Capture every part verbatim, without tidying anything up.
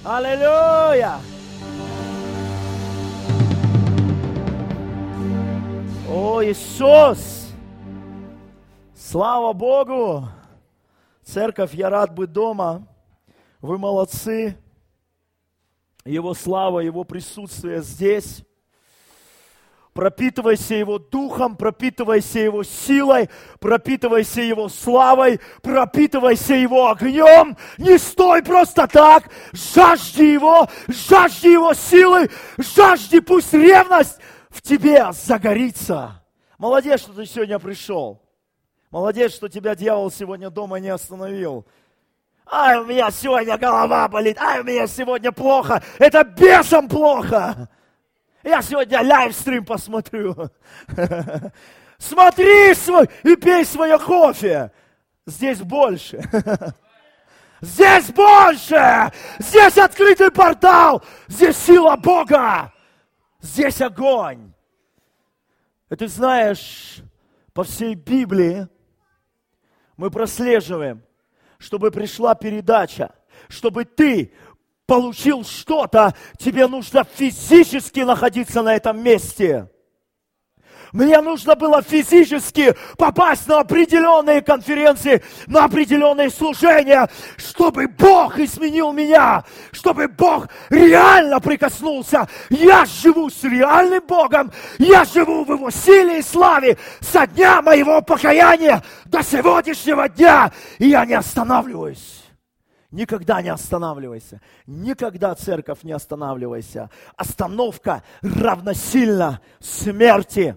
Аллилуйя! О, Иисус! Слава Богу! Церковь, я рад быть дома. Вы молодцы. Его слава, Его присутствие здесь. Пропитывайся Его духом, пропитывайся Его силой, пропитывайся Его славой, пропитывайся Его огнем. Не стой просто так, жажди Его, жажди Его силы, жажди, пусть ревность в тебе загорится. Молодец, что ты сегодня пришел. Молодец, что тебя дьявол сегодня дома не остановил. Ай, у меня сегодня голова болит, ай, у меня сегодня плохо, это бесом плохо. Я сегодня лайвстрим посмотрю. Смотри свой и пей свое кофе. Здесь больше. Здесь больше. Здесь открытый портал. Здесь сила Бога. Здесь огонь. И ты знаешь, по всей Библии мы прослеживаем, чтобы пришла передача, чтобы ты получил что-то, тебе нужно физически находиться на этом месте. Мне нужно было физически попасть на определенные конференции, на определенные служения, чтобы Бог изменил меня, чтобы Бог реально прикоснулся. Я живу с реальным Богом, я живу в Его силе и славе со дня моего покаяния до сегодняшнего дня, и я не останавливаюсь. Никогда не останавливайся. Никогда, церковь, не останавливайся. Остановка равносильна смерти.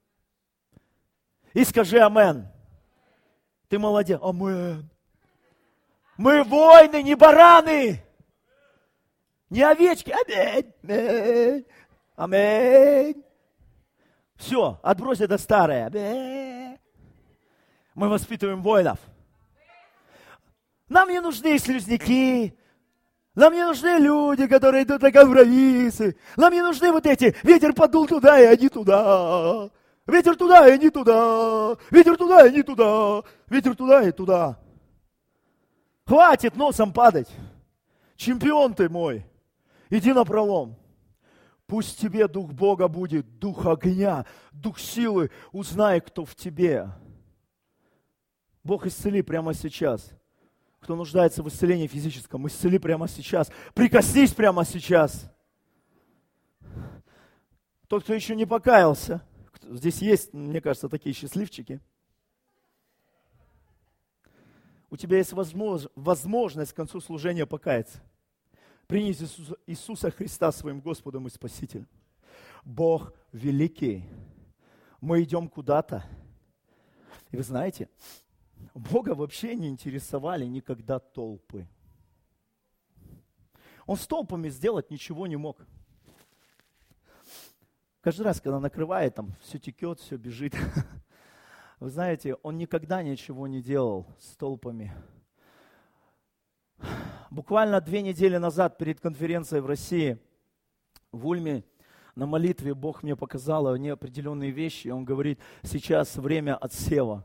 И скажи амен. Ты молодец. Амен. Мы воины, не бараны. Не овечки. Аминь. Аминь. Аминь. Все, отбрось это старое. Аминь. Мы воспитываем воинов. Нам не нужны слизняки, нам не нужны люди, которые идут на компромиссы, нам не нужны вот эти, ветер подул туда, и они туда, ветер туда, и они туда, ветер туда, и они туда, ветер туда, и туда. Хватит носом падать, чемпион ты мой, иди напролом. Пусть тебе дух Бога будет, дух огня, дух силы, узнай, кто в тебе. Бог исцели прямо сейчас. Кто нуждается в исцелении физическом, исцели прямо сейчас. Прикоснись прямо сейчас. Тот, кто еще не покаялся, здесь есть, мне кажется, такие счастливчики. У тебя есть возможность к концу служения покаяться. Принять Иисуса, Иисуса Христа своим Господом и Спасителем. Бог великий. Мы идем куда-то. И вы знаете, Бога вообще не интересовали никогда толпы. Он с толпами сделать ничего не мог. Каждый раз, когда накрывает, там все текет, все бежит. Вы знаете, он никогда ничего не делал с толпами. Буквально две недели назад, перед конференцией в России, в Ульме, на молитве Бог мне показал неопределенные вещи. Он говорит, сейчас время отсева.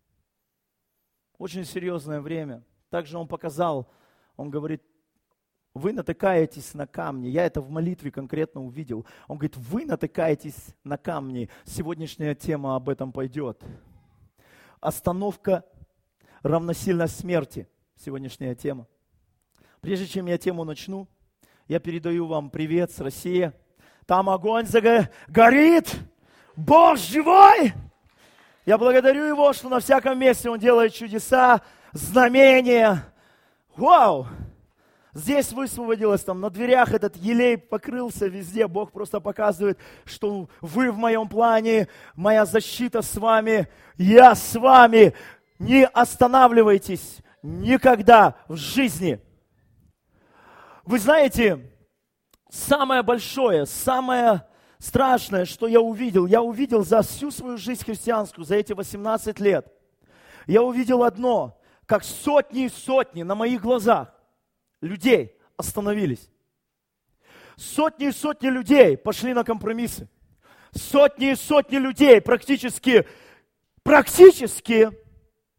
Очень серьезное время. Также Он показал, Он говорит, вы натыкаетесь на камни. Я это в молитве конкретно увидел. Он говорит, вы натыкаетесь на камни. Сегодняшняя тема об этом пойдет. Остановка равносильно смерти. Сегодняшняя тема. Прежде чем я тему начну, я передаю вам привет с России. Там огонь горит. Бог живой. Я благодарю Его, что на всяком месте Он делает чудеса, знамения. Вау! Здесь высвободилось, там на дверях этот елей покрылся везде. Бог просто показывает, что вы в моем плане, моя защита с вами, я с вами. Не останавливайтесь никогда в жизни. Вы знаете, самое большое, самое страшное, что я увидел, я увидел за всю свою жизнь христианскую, за эти восемнадцать лет, я увидел одно, как сотни и сотни на моих глазах людей остановились. Сотни и сотни людей пошли на компромиссы. Сотни и сотни людей практически, практически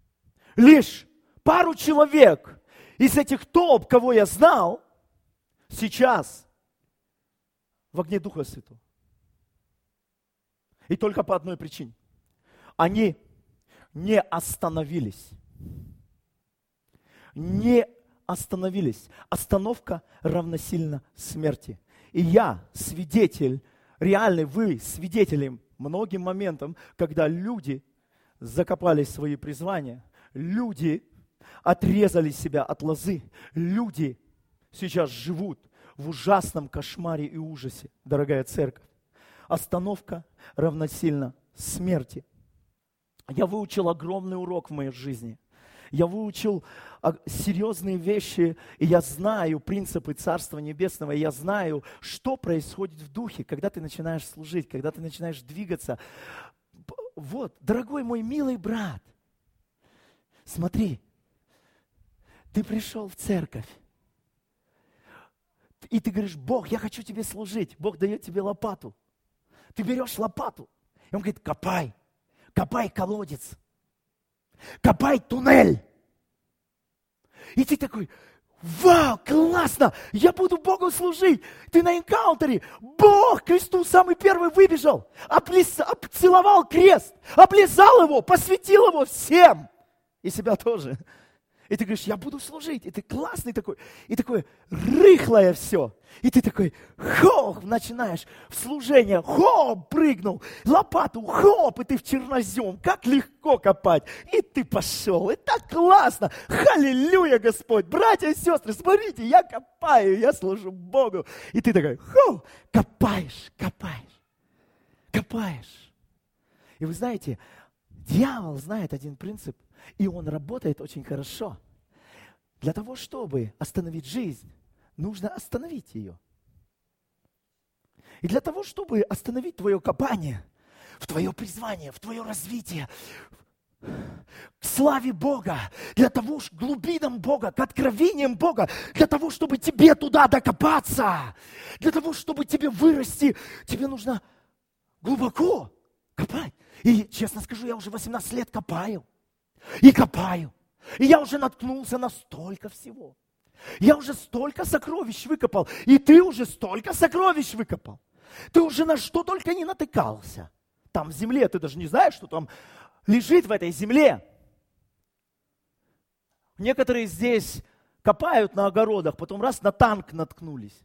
лишь пару человек из этих толп, кого я знал, сейчас в огне Духа Святого. И только по одной причине. Они не остановились. Не остановились. Остановка равносильно смерти. И я свидетель, реальный вы свидетелем многим моментам, когда люди закопали свои призвания, люди отрезали себя от лозы, люди сейчас живут в ужасном кошмаре и ужасе, дорогая церковь. Остановка равносильно смерти. Я выучил огромный урок в моей жизни. Я выучил серьезные вещи, и я знаю принципы Царства Небесного, и я знаю, что происходит в духе, когда ты начинаешь служить, когда ты начинаешь двигаться. Вот, дорогой мой милый брат, смотри, ты пришел в церковь, и ты говоришь: Бог, я хочу тебе служить. Бог дает тебе лопату. Ты берешь лопату, и Он говорит: копай, копай колодец, копай туннель. И ты такой: вау, классно, я буду Богу служить. Ты на энкаунтере, Бог к кресту самый первый выбежал, облиз, обцеловал крест, облизал его, посвятил его всем. И себя тоже. И ты говоришь: я буду служить. И ты классный такой. И такое рыхлое все. И ты такой: хоп, начинаешь в служение. Хоп, прыгнул. Лопату, хоп, и ты в чернозем. Как легко копать. И ты пошел. И так классно. Халилюя, Господь. Братья и сестры, смотрите, я копаю, я служу Богу. И ты такой: хоп, копаешь, копаешь, копаешь. И вы знаете, дьявол знает один принцип. И он работает очень хорошо. Для того, чтобы остановить жизнь, нужно остановить ее. И для того, чтобы остановить твое копание, в твое призвание, в твое развитие, к славе Бога, для того, к глубинам Бога, к откровениям Бога, для того, чтобы тебе туда докопаться, для того, чтобы тебе вырасти, тебе нужно глубоко копать. И, честно скажу, я уже восемнадцать лет копаю. И копаю. И я уже наткнулся на столько всего. Я уже столько сокровищ выкопал. И ты уже столько сокровищ выкопал. Ты уже на что только не натыкался. Там в земле, ты даже не знаешь, что там лежит в этой земле. Некоторые здесь копают на огородах, потом раз на танк наткнулись.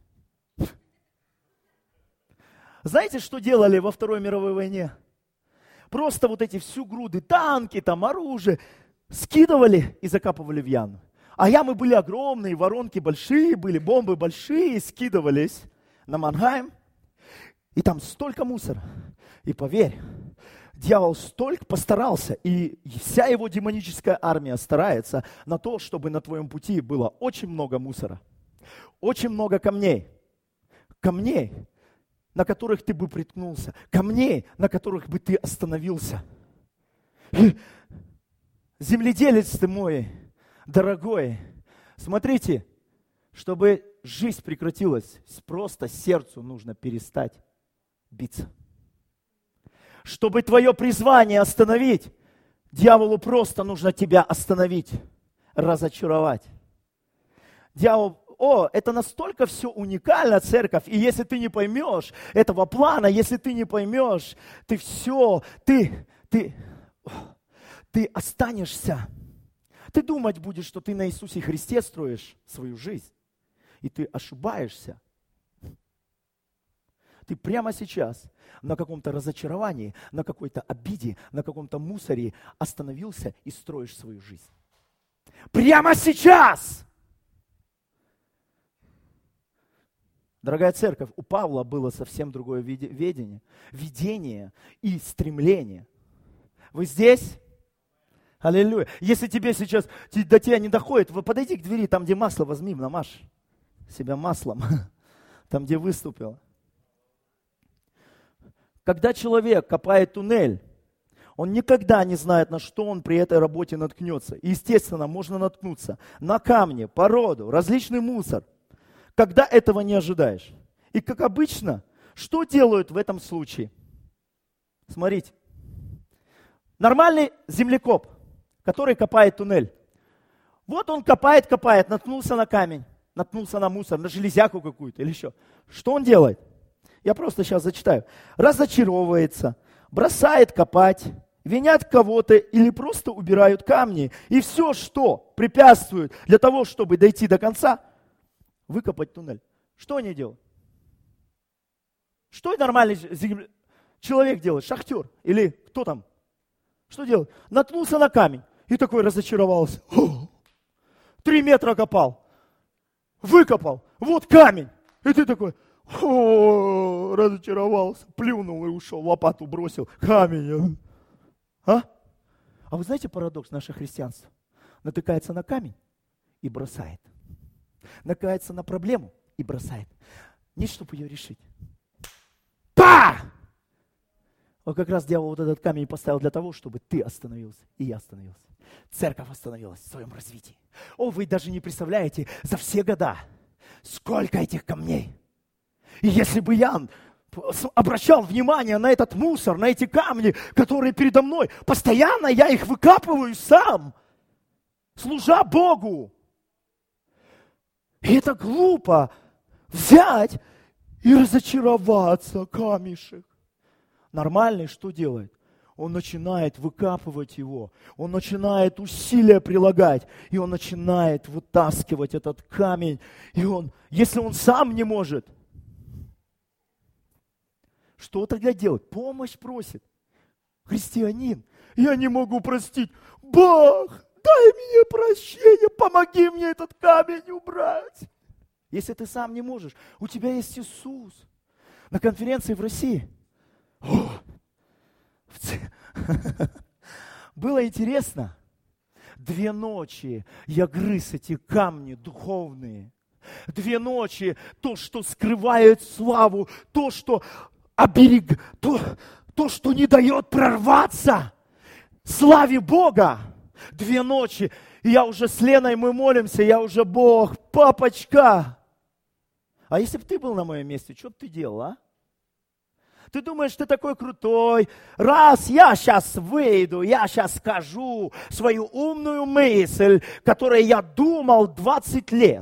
Знаете, что делали во Второй мировой войне? Просто вот эти всю груды, танки, там оружие, скидывали и закапывали в яму. А ямы были огромные, воронки большие были, бомбы большие, скидывались на Мангайм. И там столько мусора. И поверь, дьявол столько постарался, и вся его демоническая армия старается на то, чтобы на твоем пути было очень много мусора. Очень много камней. Камней, на которых ты бы приткнулся, камней, на которых бы ты остановился. И земледелец ты мой, дорогой, смотрите, чтобы жизнь прекратилась, просто сердцу нужно перестать биться. Чтобы твое призвание остановить, дьяволу просто нужно тебя остановить, разочаровать. Дьявол, о, это настолько все уникально, церковь, и если ты не поймешь этого плана, если ты не поймешь, ты все, ты, ты, ты останешься, ты думать будешь, что ты на Иисусе Христе строишь свою жизнь, и ты ошибаешься. Ты прямо сейчас на каком-то разочаровании, на какой-то обиде, на каком-то мусоре остановился и строишь свою жизнь. Прямо сейчас! Дорогая церковь, у Павла было совсем другое видение, видение и стремление. Вы здесь? Аллилуйя. Если тебе сейчас, до тебя не доходит, вы подойди к двери, там, где масло, возьми, намажь себя маслом, там, где выступил. Когда человек копает туннель, он никогда не знает, на что он при этой работе наткнется. И, естественно, можно наткнуться на камни, породу, различный мусор, когда этого не ожидаешь. И, как обычно, что делают в этом случае? Смотрите. Нормальный землекоп, который копает туннель. Вот он копает, копает, наткнулся на камень, наткнулся на мусор, на железяку какую-то или еще. Что он делает? Я просто сейчас зачитаю. Разочаровывается, бросает копать, винят кого-то или просто убирают камни. И все, что препятствует для того, чтобы дойти до конца, выкопать туннель. Что они делают? Что нормальный человек делает? Шахтер или кто там? Что делает? Наткнулся на камень и такой разочаровался. Три метра копал, выкопал, вот камень. И ты такой, о, разочаровался, плюнул и ушел, лопату бросил, камень. А? А вы знаете парадокс наше христианство? Натыкается на камень и бросает. Натыкается на проблему и бросает. Не чтобы ее решить. Па! Вот как раз дьявол вот этот камень поставил для того, чтобы ты остановился, и я остановился. Церковь остановилась в своем развитии. О, вы даже не представляете, за все года, сколько этих камней. И если бы я обращал внимание на этот мусор, на эти камни, которые передо мной, постоянно я их выкапываю сам, служа Богу. И это глупо взять и разочароваться, камешек. Нормальный что делает? Он начинает выкапывать его, он начинает усилия прилагать, и он начинает вытаскивать этот камень. И он, если он сам не может, что тогда делать? Помощь просит. Христианин, я не могу простить. Бог, дай мне прощение, помоги мне этот камень убрать. Если ты сам не можешь, у тебя есть Иисус. На конференции в России О, было интересно. Две ночи я грыз эти камни духовные. Две ночи то, что скрывает славу, то, что оберег, то, то, что не дает прорваться славе Бога. Две ночи. И я уже с Леной, мы молимся, я уже, Бог, папочка. А если бы ты был на моем месте, что бы ты делал, а? Ты думаешь, ты такой крутой. Раз я сейчас выйду, я сейчас скажу свою умную мысль, которой я думал двадцать лет.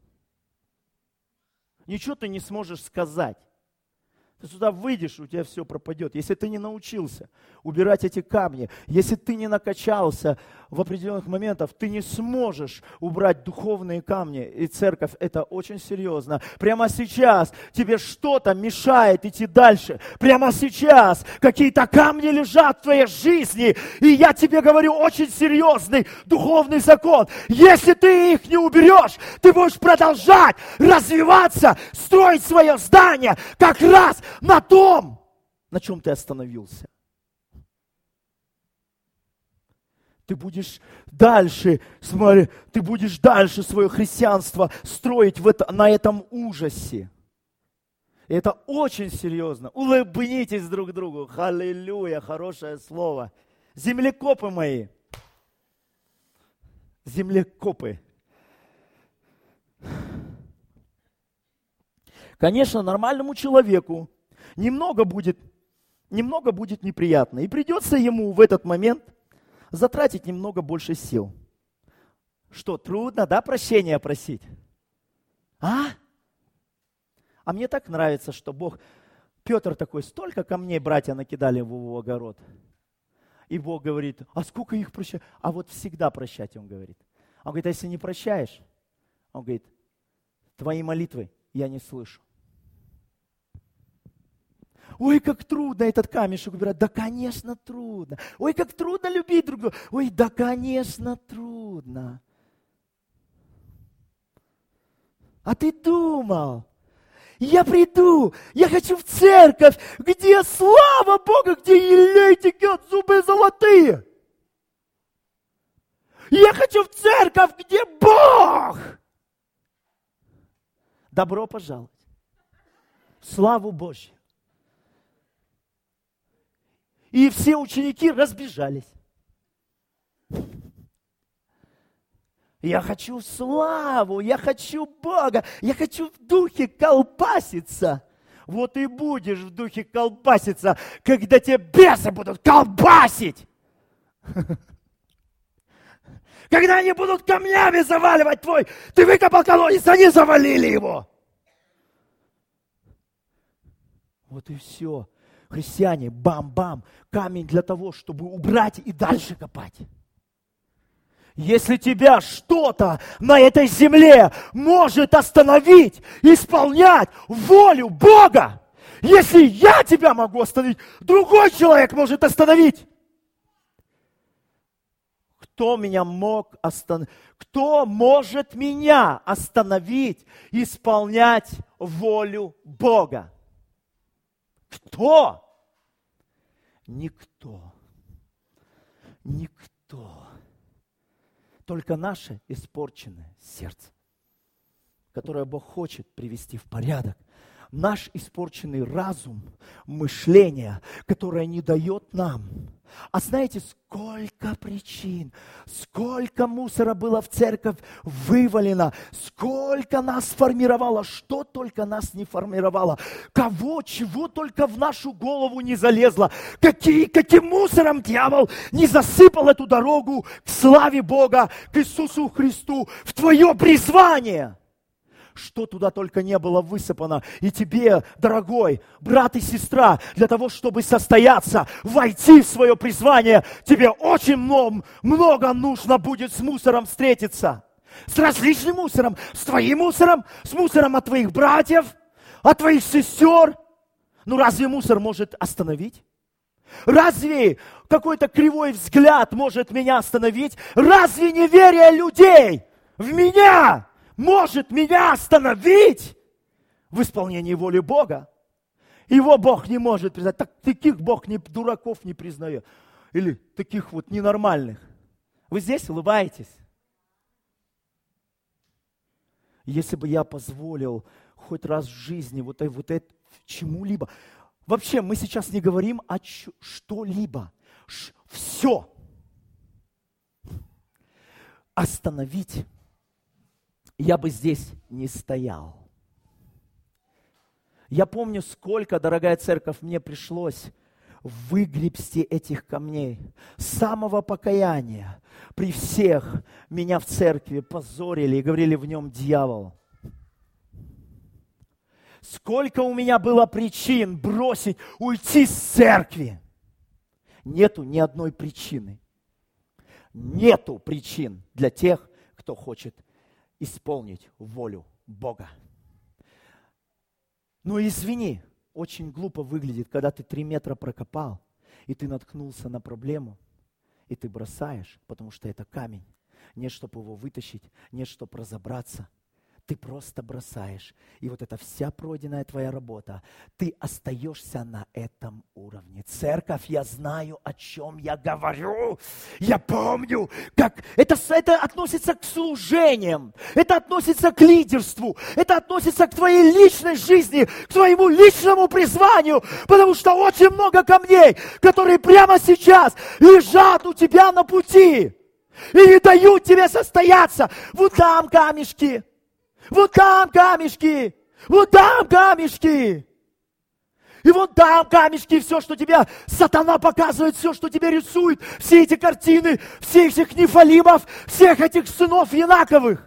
Ничего ты не сможешь сказать. Ты сюда выйдешь, у тебя все пропадет. Если ты не научился убирать эти камни, если ты не накачался в определенных моментах, ты не сможешь убрать духовные камни. И церковь, это очень серьезно. Прямо сейчас тебе что-то мешает идти дальше. Прямо сейчас какие-то камни лежат в твоей жизни. И я тебе говорю очень серьезный духовный закон. Если ты их не уберешь, ты будешь продолжать развиваться, строить свое здание как раз на том, на чем ты остановился. Ты будешь дальше, смотри, ты будешь дальше свое христианство строить в это, на этом ужасе. И это очень серьезно. Улыбнитесь друг другу. Аллилуйя, хорошее слово. Землекопы мои. Землекопы. Конечно, нормальному человеку немного будет, немного будет неприятно. И придется ему в этот момент затратить немного больше сил. Что, трудно, да, прощения просить? А? А мне так нравится, что Бог... Петр такой, столько камней братья накидали в его огород. И Бог говорит, а сколько их прощать? А вот всегда прощать, он говорит. Он говорит, а если не прощаешь? Он говорит, твои молитвы я не слышу. Ой, как трудно этот камешек убирать. Да, конечно, трудно. Ой, как трудно любить друг друга. Ой, да, конечно, трудно. А ты думал, я приду, я хочу в церковь, где слава Бога, где елей текет, зубы золотые. Я хочу в церковь, где Бог. Добро пожаловать. Славу Божью. И все ученики разбежались. Я хочу славу, я хочу Бога, я хочу в духе колбаситься. Вот и будешь в духе колбаситься, когда тебя бесы будут колбасить. Когда они будут камнями заваливать твой, ты выкопал колодец, они завалили его. Вот и все. Христиане, бам-бам, камень для того, чтобы убрать и дальше копать. Если тебя что-то на этой земле может остановить, исполнять волю Бога, если я тебя могу остановить, другой человек может остановить. Кто меня мог остановить? Кто может меня остановить, исполнять волю Бога? Кто? Никто. Никто. Только наше испорченное сердце, которое Бог хочет привести в порядок. Наш испорченный разум, мышление, которое не дает нам. А знаете, сколько причин, сколько мусора было в церковь вывалено, сколько нас формировало, что только нас не формировало, кого, чего только в нашу голову не залезло, какие, каким мусором дьявол не засыпал эту дорогу к славе Бога, к Иисусу Христу, в твое призвание. Что туда только не было высыпано. И тебе, дорогой брат и сестра, для того, чтобы состояться, войти в свое призвание, тебе очень много, много нужно будет с мусором встретиться. С различным мусором. С твоим мусором, с мусором от твоих братьев, от твоих сестер. Ну разве мусор может остановить? Разве какой-то кривой взгляд может меня остановить? Разве неверие людей в меня может меня остановить в исполнении воли Бога? Его Бог не может признать. Так, таких Бог не, дураков не признает. Или таких вот ненормальных. Вы здесь улыбаетесь? Если бы я позволил хоть раз в жизни вот, вот это чему-либо. Вообще, мы сейчас не говорим о ч- что-либо. Ш- все. Остановить. Я бы здесь не стоял. Я помню, сколько, дорогая церковь, мне пришлось выгребсти этих камней. С самого покаяния при всех меня в церкви позорили и говорили в нем дьявол. Сколько у меня было причин бросить, уйти с церкви. Нету ни одной причины. Нету причин для тех, кто хочет исполнить волю Бога. Ну извини, очень глупо выглядит, когда ты три метра прокопал, и ты наткнулся на проблему, и ты бросаешь, потому что это камень. Нет, чтобы его вытащить, нет, чтобы разобраться. Ты просто бросаешь. И вот эта вся пройденная твоя работа, ты остаешься на этом уровне. Церковь, я знаю, о чем я говорю. Я помню, как это, это относится к служениям, это относится к лидерству, это относится к твоей личной жизни, к твоему личному призванию, потому что очень много камней, которые прямо сейчас лежат у тебя на пути и не дают тебе состояться. Вот там камешки. Вот там камешки, вот там камешки. И вот там камешки, все, что тебе сатана показывает, все, что тебе рисует, все эти картины, всех этих нефалимов, всех этих сынов Янаковых.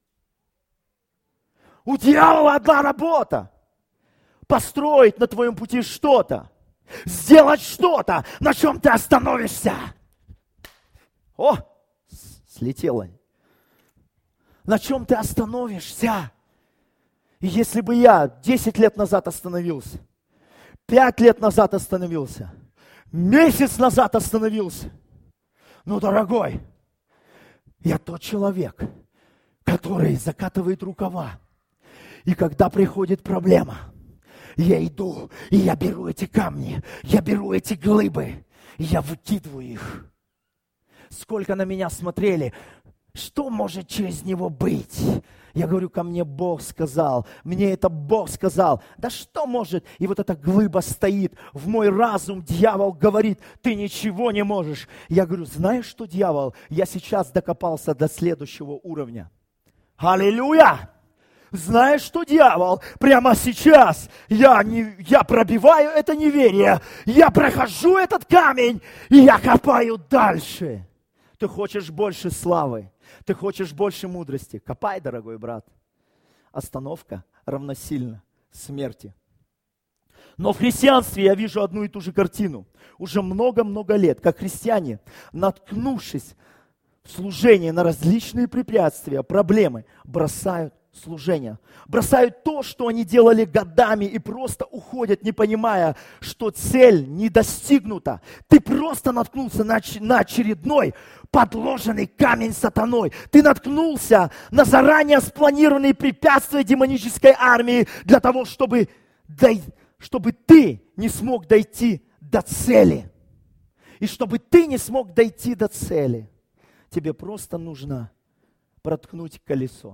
У дьявола одна работа. Построить на твоем пути что-то. Сделать что-то, на чем ты остановишься. О, слетело. На чем ты остановишься? И если бы я десять лет назад остановился, пять лет назад остановился, месяц назад остановился, ну, дорогой, я тот человек, который закатывает рукава. И когда приходит проблема, я иду, и я беру эти камни, я беру эти глыбы, и я выкидываю их. Сколько на меня смотрели, что может через него быть? Я говорю, ко мне Бог сказал, мне это Бог сказал. Да что может? И вот эта глыба стоит, в мой разум дьявол говорит, ты ничего не можешь. Я говорю, знаешь что, дьявол? Я сейчас докопался до следующего уровня. Аллилуйя! Знаешь что, дьявол? Прямо сейчас я, не, я пробиваю это неверие, я прохожу этот камень, и я копаю дальше. Ты хочешь больше славы. Ты хочешь больше мудрости. Копай, дорогой брат. Остановка равносильна смерти. Но в христианстве я вижу одну и ту же картину. Уже много-много лет, как христиане, наткнувшись в служение на различные препятствия, проблемы, бросают служение. Бросают то, что они делали годами, и просто уходят, не понимая, что цель не достигнута. Ты просто наткнулся на, на очередной подложенный камень сатаной. Ты наткнулся на заранее спланированные препятствия демонической армии для того, чтобы, чтобы ты не смог дойти до цели. И чтобы ты не смог дойти до цели, тебе просто нужно проткнуть колесо.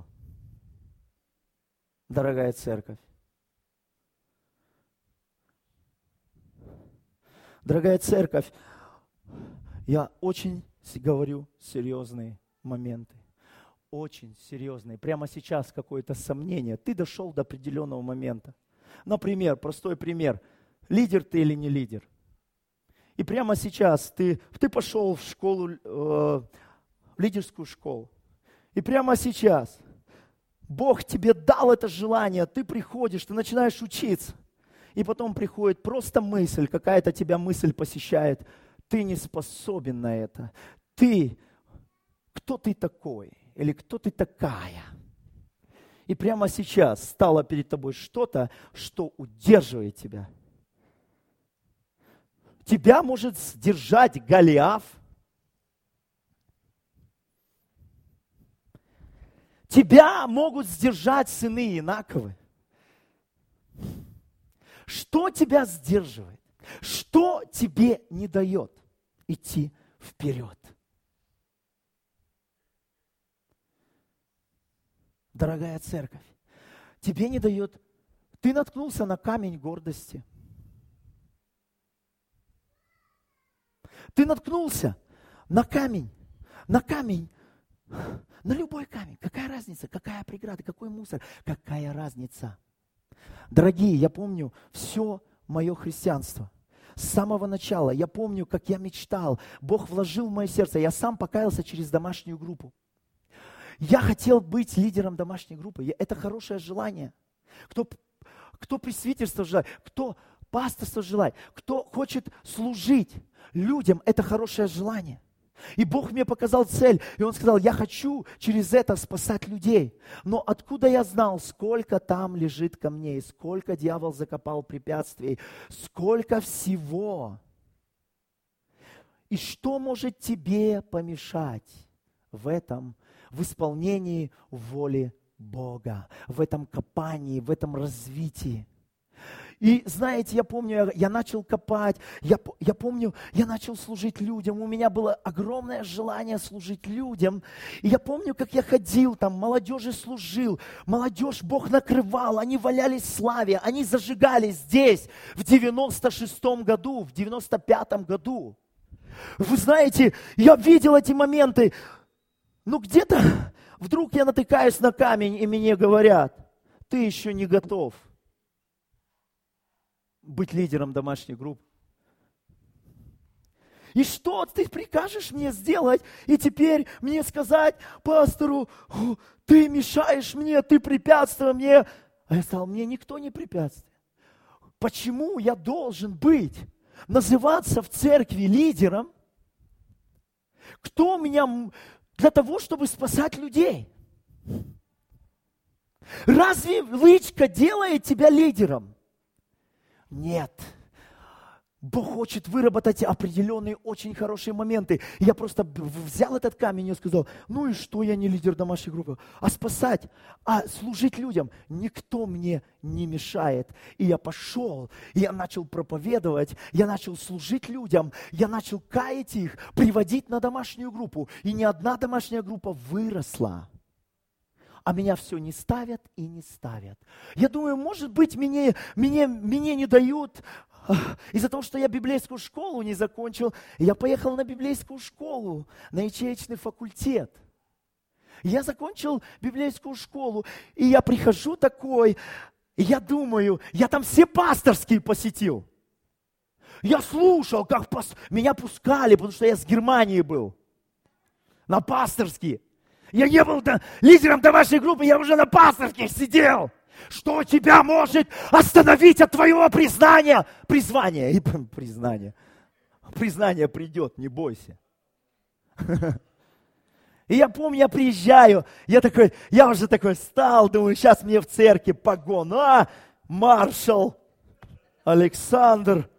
Дорогая церковь, дорогая церковь, я очень говорю серьезные моменты, очень серьезные. Прямо сейчас какое-то сомнение. Ты дошел до определенного момента. Например, простой пример. Лидер ты или не лидер? И прямо сейчас ты, ты пошел в школу, э, в лидерскую школу. И прямо сейчас Бог тебе дал это желание, ты приходишь, ты начинаешь учиться. И потом приходит просто мысль, какая-то тебя мысль посещает. Ты не способен на это. Ты, кто ты такой? Или кто ты такая? И прямо сейчас стало перед тобой что-то, что удерживает тебя. Тебя может сдержать Голиаф. Тебя могут сдержать сыны Инаковы. Что тебя сдерживает? Что тебе не дает идти вперед? Дорогая церковь, тебе не дает... Ты наткнулся на камень гордости. Ты наткнулся на камень, на камень, на любой камень. Какая разница? Какая преграда? Какой мусор? Какая разница? Дорогие, я помню все мое христианство. С самого начала я помню, как я мечтал. Бог вложил в мое сердце. Я сам покаялся через домашнюю группу. Я хотел быть лидером домашней группы. Это хорошее желание. Кто, кто пресвитерство желает, кто пасторство желает, кто хочет служить людям, это хорошее желание. И Бог мне показал цель, и Он сказал, я хочу через это спасать людей. Но откуда я знал, сколько там лежит камней, сколько дьявол закопал препятствий, сколько всего. И что может тебе помешать в этом, в исполнении воли Бога, в этом копании, в этом развитии? И знаете, я помню, я, я начал копать, я, я помню, я начал служить людям, у меня было огромное желание служить людям. И я помню, как я ходил там, молодежи служил, молодежь Бог накрывал, они валялись в славе, они зажигали здесь в девяносто шестом году, в девяносто пятом году. Вы знаете, я видел эти моменты, ну где-то вдруг я натыкаюсь на камень, и мне говорят, ты еще не готов быть лидером домашней группы. И что ты прикажешь мне сделать? И теперь мне сказать пастору, ты мешаешь мне, ты препятствуешь мне. А я сказал, мне никто не препятствует. Почему я должен быть, называться в церкви лидером? Кто у меня для того, чтобы спасать людей? Разве лычка делает тебя лидером? Нет. Бог хочет выработать определенные очень хорошие моменты. Я просто взял этот камень и сказал, ну и что, я не лидер домашней группы. А спасать, а служить людям никто мне не мешает. И я пошел, и я начал проповедовать, я начал служить людям, я начал каять их, приводить на домашнюю группу. И ни одна домашняя группа выросла. А меня все не ставят и не ставят. Я думаю, может быть, мне, мне, мне не дают из-за того, что я библейскую школу не закончил. Я поехал на библейскую школу, на ячеечный факультет. Я закончил библейскую школу, и я прихожу такой, и я думаю, я там все пасторские посетил. Я слушал, как пас... меня пускали, потому что я с Германии был. На пасторские. Я не был да, лидером домашней группы, я уже на пасторских сидел. Что тебя может остановить от твоего признания? Призвания и признания. Признание придет, не бойся. И я помню, я приезжаю, я такой, я уже такой встал, думаю, сейчас мне в церкви погон. А, маршал Александр.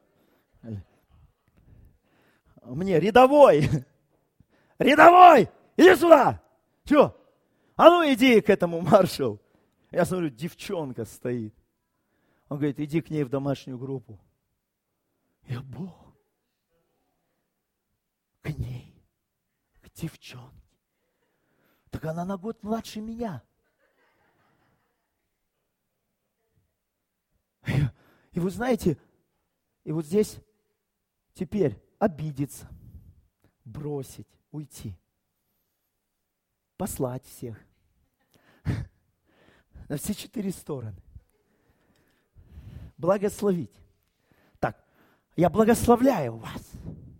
Мне рядовой. Рядовой, иди сюда. Че? А ну иди к этому маршалу. Я смотрю, девчонка стоит. Он говорит, иди к ней в домашнюю группу. Я, Бог, к ней, к девчонке. Так она на год младше меня. И, и вы знаете, и вот здесь теперь обидеться, бросить, уйти, послать всех на все четыре стороны, благословить. Так, я благословляю вас.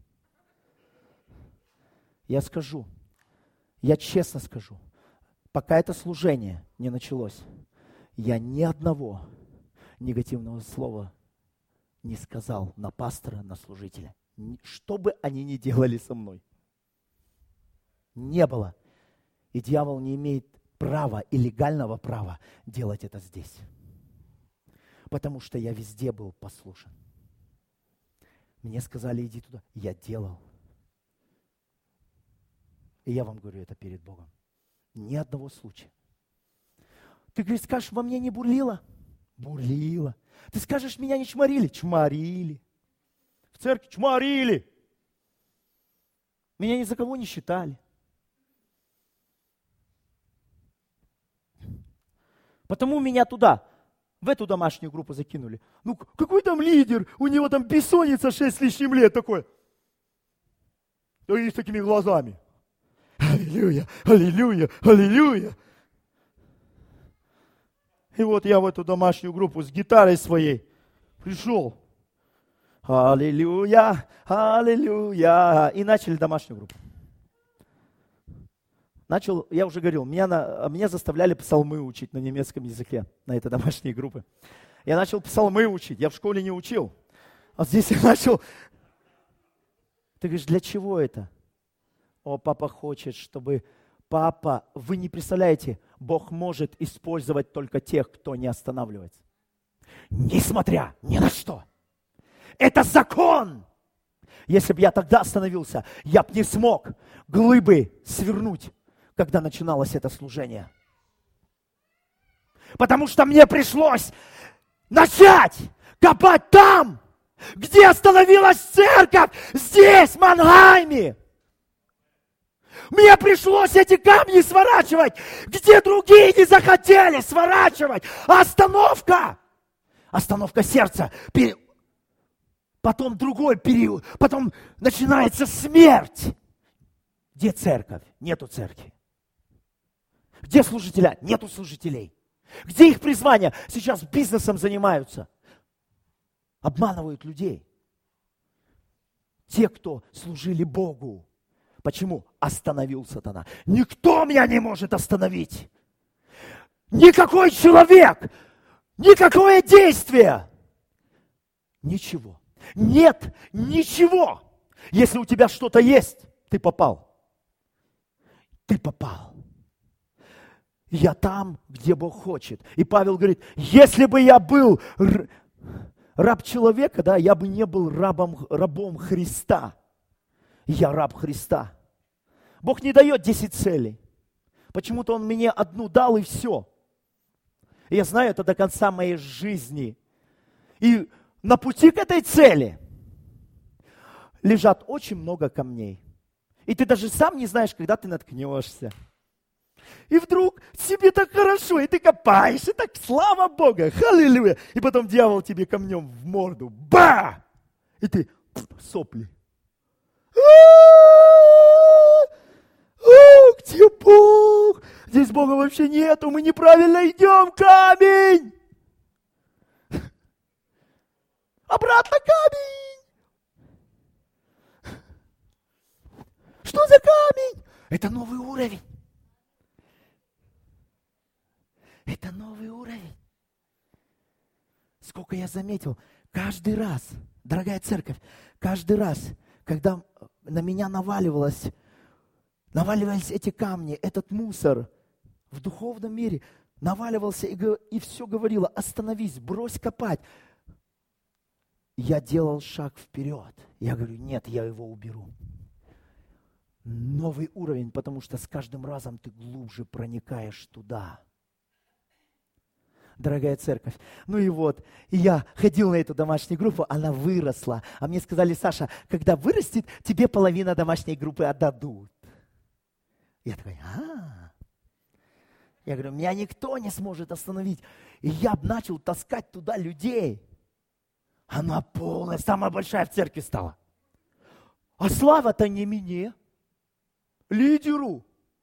Я скажу, я честно скажу, пока это служение не началось, я ни одного негативного слова не сказал на пастора, на служителя. Что бы они ни делали со мной. Не было. И дьявол не имеет права и легального права делать это здесь. Потому что я везде был послушен. Мне сказали, иди туда. Я делал. И я вам говорю это перед Богом. Ни одного случая. Ты, говоришь, скажешь, во мне не бурлило? Бурлило. Ты скажешь, меня не чморили? Чморили. В церкви чморили. Меня ни за кого не считали. Потому меня туда, в эту домашнюю группу закинули. Ну, какой там лидер? У него там бессонница шесть с лишним лет такой. И с такими глазами. Аллилуйя, аллилуйя, аллилуйя. И вот я в эту домашнюю группу с гитарой своей пришел. Аллилуйя, аллилуйя. И начали домашнюю группу. Начал, я уже говорил, меня, на, меня заставляли псалмы учить на немецком языке, на этой домашней группе. Я начал псалмы учить, я в школе не учил. А здесь я начал. Ты говоришь, для чего это? О, папа хочет, чтобы... Папа, вы не представляете, Бог может использовать только тех, кто не останавливается. Несмотря ни на что. Это закон. Если бы я тогда остановился, я бы не смог глыбы свернуть, когда начиналось это служение. Потому что мне пришлось начать копать там, где остановилась церковь, здесь, в Мангайме. Мне пришлось эти камни сворачивать, где другие не захотели сворачивать. Остановка. Остановка сердца. Потом другой период. Потом начинается смерть. Где церковь? Нету церкви. Где служителя? Нету служителей. Где их призвание? Сейчас бизнесом занимаются. Обманывают людей. Те, кто служили Богу. Почему? Остановил сатана. Никто меня не может остановить. Никакой человек. Никакое действие. Ничего. Нет ничего. Если у тебя что-то есть, ты попал. Ты попал. Я там, где Бог хочет. И Павел говорит, если бы я был раб человека, да, я бы не был рабом, рабом Христа. Я раб Христа. Бог не дает десять целей. Почему-то Он мне одну дал и все. И я знаю это до конца моей жизни. И на пути к этой цели лежат очень много камней. И ты даже сам не знаешь, когда ты наткнешься. И вдруг тебе так хорошо, и ты копаешь, и так слава Богу, аллилуйя. И потом дьявол тебе камнем в морду. Ба! И ты сопли. О, где Бог? Здесь Бога вообще нету, мы неправильно идем, камень! Обратно камень! Что за камень? Это новый уровень. Это новый уровень. Сколько я заметил, каждый раз, дорогая церковь, каждый раз, когда на меня наваливалось, наваливались эти камни, этот мусор в духовном мире, наваливался и, и все говорило: остановись, брось копать. Я делал шаг вперед. Я говорю: нет, я его уберу. Новый уровень, потому что с каждым разом ты глубже проникаешь туда. Дорогая церковь. Ну и вот, и я ходил на эту домашнюю группу, она выросла. А мне сказали: Саша, когда вырастет, тебе половина домашней группы отдадут. Я такой: а Я говорю: меня никто не сможет остановить. И я начал таскать туда людей. Она полная, самая большая в церкви стала. А слава-то не мне, лидеру.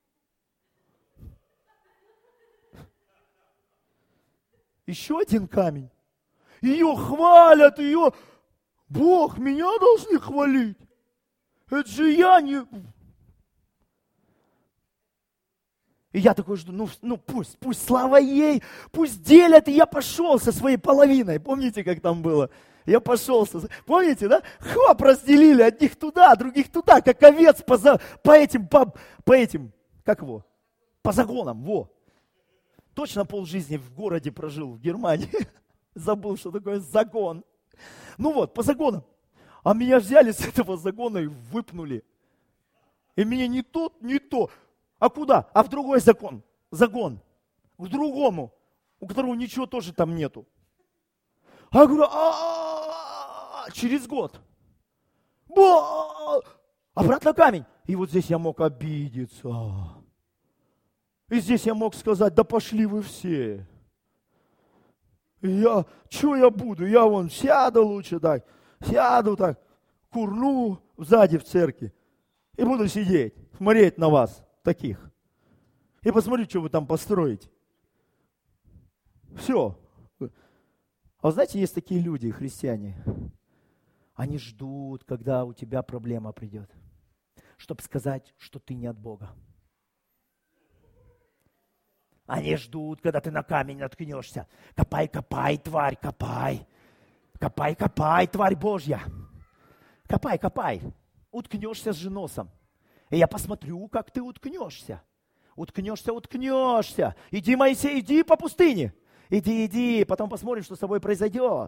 Еще один камень. Ее хвалят, ее... Бог, меня должны хвалить. Это же я не... И я такой жду, ну, ну пусть, пусть слава ей, пусть делят, и я пошел со своей половиной. Помните, как там было? Я пошел, со... помните, да? Хоп, разделили, одних туда, других туда, как овец по, за... по этим, по... по этим, как его? По загонам, во. Точно полжизни в городе прожил, в Германии. Забыл, что такое загон. Ну вот, по загонам. А меня взяли с этого загона и выпнули. И меня не тут, не то. А куда? А в другой закон. Загон. К другому, у которого ничего тоже там нету. А я говорю: а через год. Обратно камень. И вот здесь я мог обидеться. И здесь я мог сказать: да пошли вы все. И я, что я буду? Я вон сяду лучше так, сяду так, курну сзади в церкви. И буду сидеть, смотреть на вас, таких. И посмотрю, что вы там построите. Все. А вы знаете, есть такие люди, христиане. Они ждут, когда у тебя проблема придет, чтобы сказать, что ты не от Бога. Они ждут, когда ты на камень наткнешься. Копай, копай, тварь, копай. Копай, копай, тварь Божья. Копай, копай. Уткнешься с носом. И я посмотрю, как ты уткнешься. Уткнешься, уткнешься. Иди, Моисей, иди по пустыне. Иди, иди, потом посмотрим, что с тобой произойдет.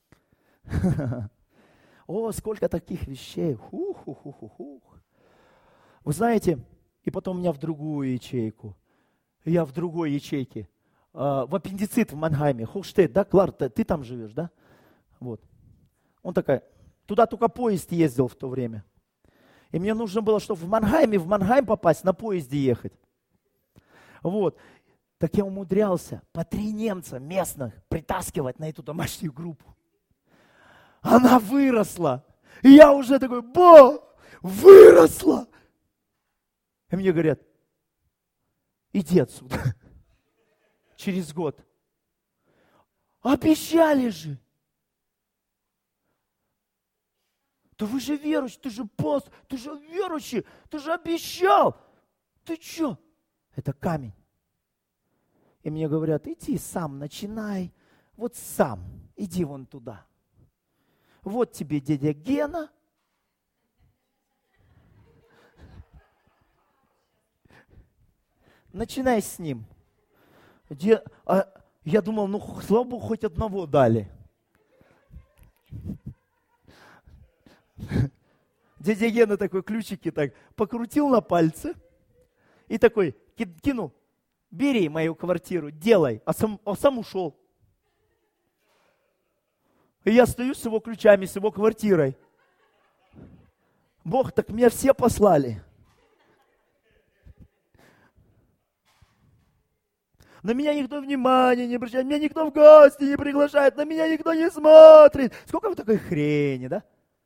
О, сколько таких вещей. Хух-хух-хух-хух. Вы знаете, и потом меня в другую ячейку. Я в другой ячейке. В аппендицит в Мангайме. Холштейт, да, Клар, ты там живешь, да? Вот. Он такая, туда только поезд ездил в то время. И мне нужно было, чтобы в Мангайме, в Мангайм попасть, на поезде ехать. Вот. Так я умудрялся по три немца местных притаскивать на эту домашнюю группу. Она выросла. И я уже такой: Бог, выросла. И мне говорят: иди отсюда. Через год. Обещали же. Да вы же верующий, ты же пост, ты же верующий, ты же обещал. Ты что? Это камень. И мне говорят: иди сам, начинай. Вот сам, иди вон туда. Вот тебе дядя Гена. Начинай с ним. Где, а, я думал, ну, слава Богу, хоть одного дали. Дядя Гена такой ключики так покрутил на пальце и такой кинул: бери мою квартиру, делай, а сам, а сам ушел. И я стою с его ключами, с его квартирой. Бог, так меня все послали. На меня никто внимания не обращает, меня никто в гости не приглашает, на меня никто не смотрит. Сколько вы такой хрени, да?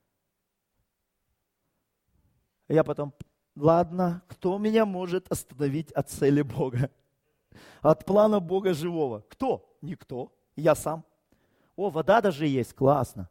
Я потом: ладно, кто меня может остановить от цели Бога? От плана Бога живого? Кто? Никто. Я сам. О, вода даже есть, классно.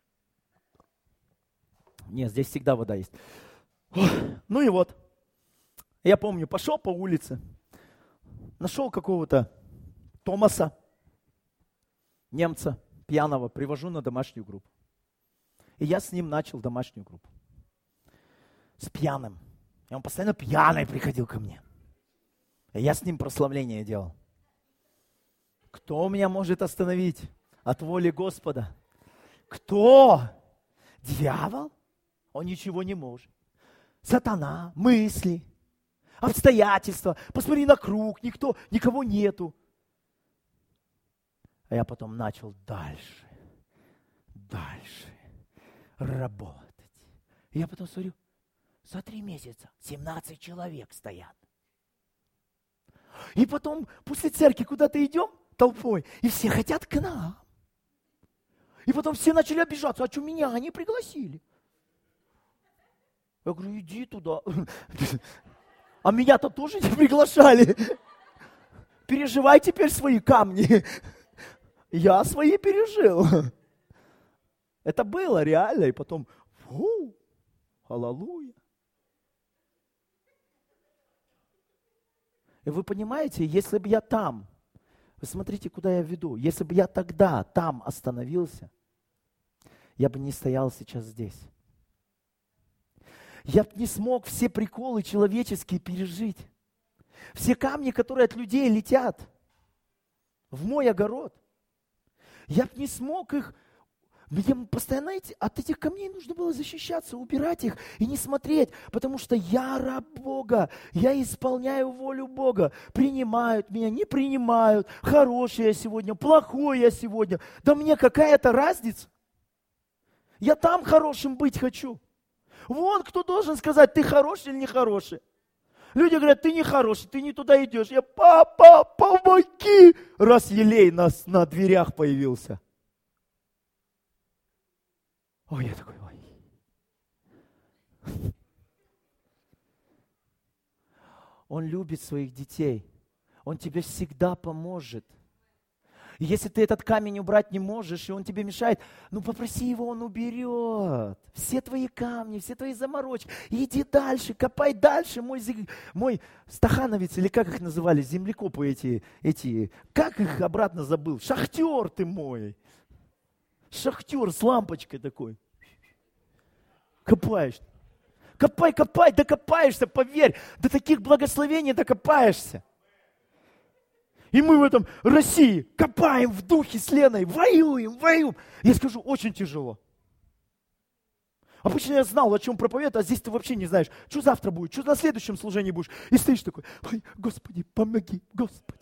Нет, здесь всегда вода есть. Ну и вот. Я помню, пошел по улице, нашел какого-то Томаса, немца, пьяного, привожу на домашнюю группу. И я с ним начал домашнюю группу. С пьяным. И он постоянно пьяный приходил ко мне. И я с ним прославление делал. Кто меня может остановить от воли Господа? Кто? Дьявол? Он ничего не может. Сатана, мысли, обстоятельства. Посмотри на круг, никто, никого нету. А я потом начал дальше, дальше работать. И я потом смотрю, за три месяца семнадцать человек стоят. И потом после церкви куда-то идем толпой, и все хотят к нам. И потом все начали обижаться, а что меня не пригласили? Я говорю, иди туда. А меня-то тоже не приглашали. Переживай теперь свои камни. Я свои пережил. Это было реально, и потом, фу, аллилуйя. И вы понимаете, если бы я там, вы смотрите, куда я веду, если бы я тогда там остановился, я бы не стоял сейчас здесь. Я бы не смог все приколы человеческие пережить. Все камни, которые от людей летят в мой огород. Я бы не смог их, мне постоянно эти, от этих камней нужно было защищаться, убирать их и не смотреть, потому что я раб Бога, я исполняю волю Бога. Принимают меня, не принимают, хороший я сегодня, плохой я сегодня. Да мне какая-то разница. Я там хорошим быть хочу. Вон кто должен сказать, ты хороший или не хороший. Люди говорят, ты не хороший, ты не туда идешь. Я, папа, помоги! Раз елей нас на дверях появился. Ой, я такой, ой. Он любит своих детей. Он тебе всегда поможет. И если ты этот камень убрать не можешь, и он тебе мешает, ну попроси его, он уберет. Все твои камни, все твои заморочки. Иди дальше, копай дальше. Мой, мой стахановец, или как их называли, землекопы эти, эти, как их обратно забыл? Шахтер ты мой. Шахтер с лампочкой такой. Копаешь. Копай, копай, докопаешься, поверь. До таких благословений докопаешься. И мы в этом России копаем в духе с Леной, воюем, воюем. Я скажу, очень тяжело. Обычно я знал, о чем проповедует, а здесь ты вообще не знаешь, что завтра будет, что на следующем служении будешь. И стоишь такой, ой, Господи, помоги, Господи.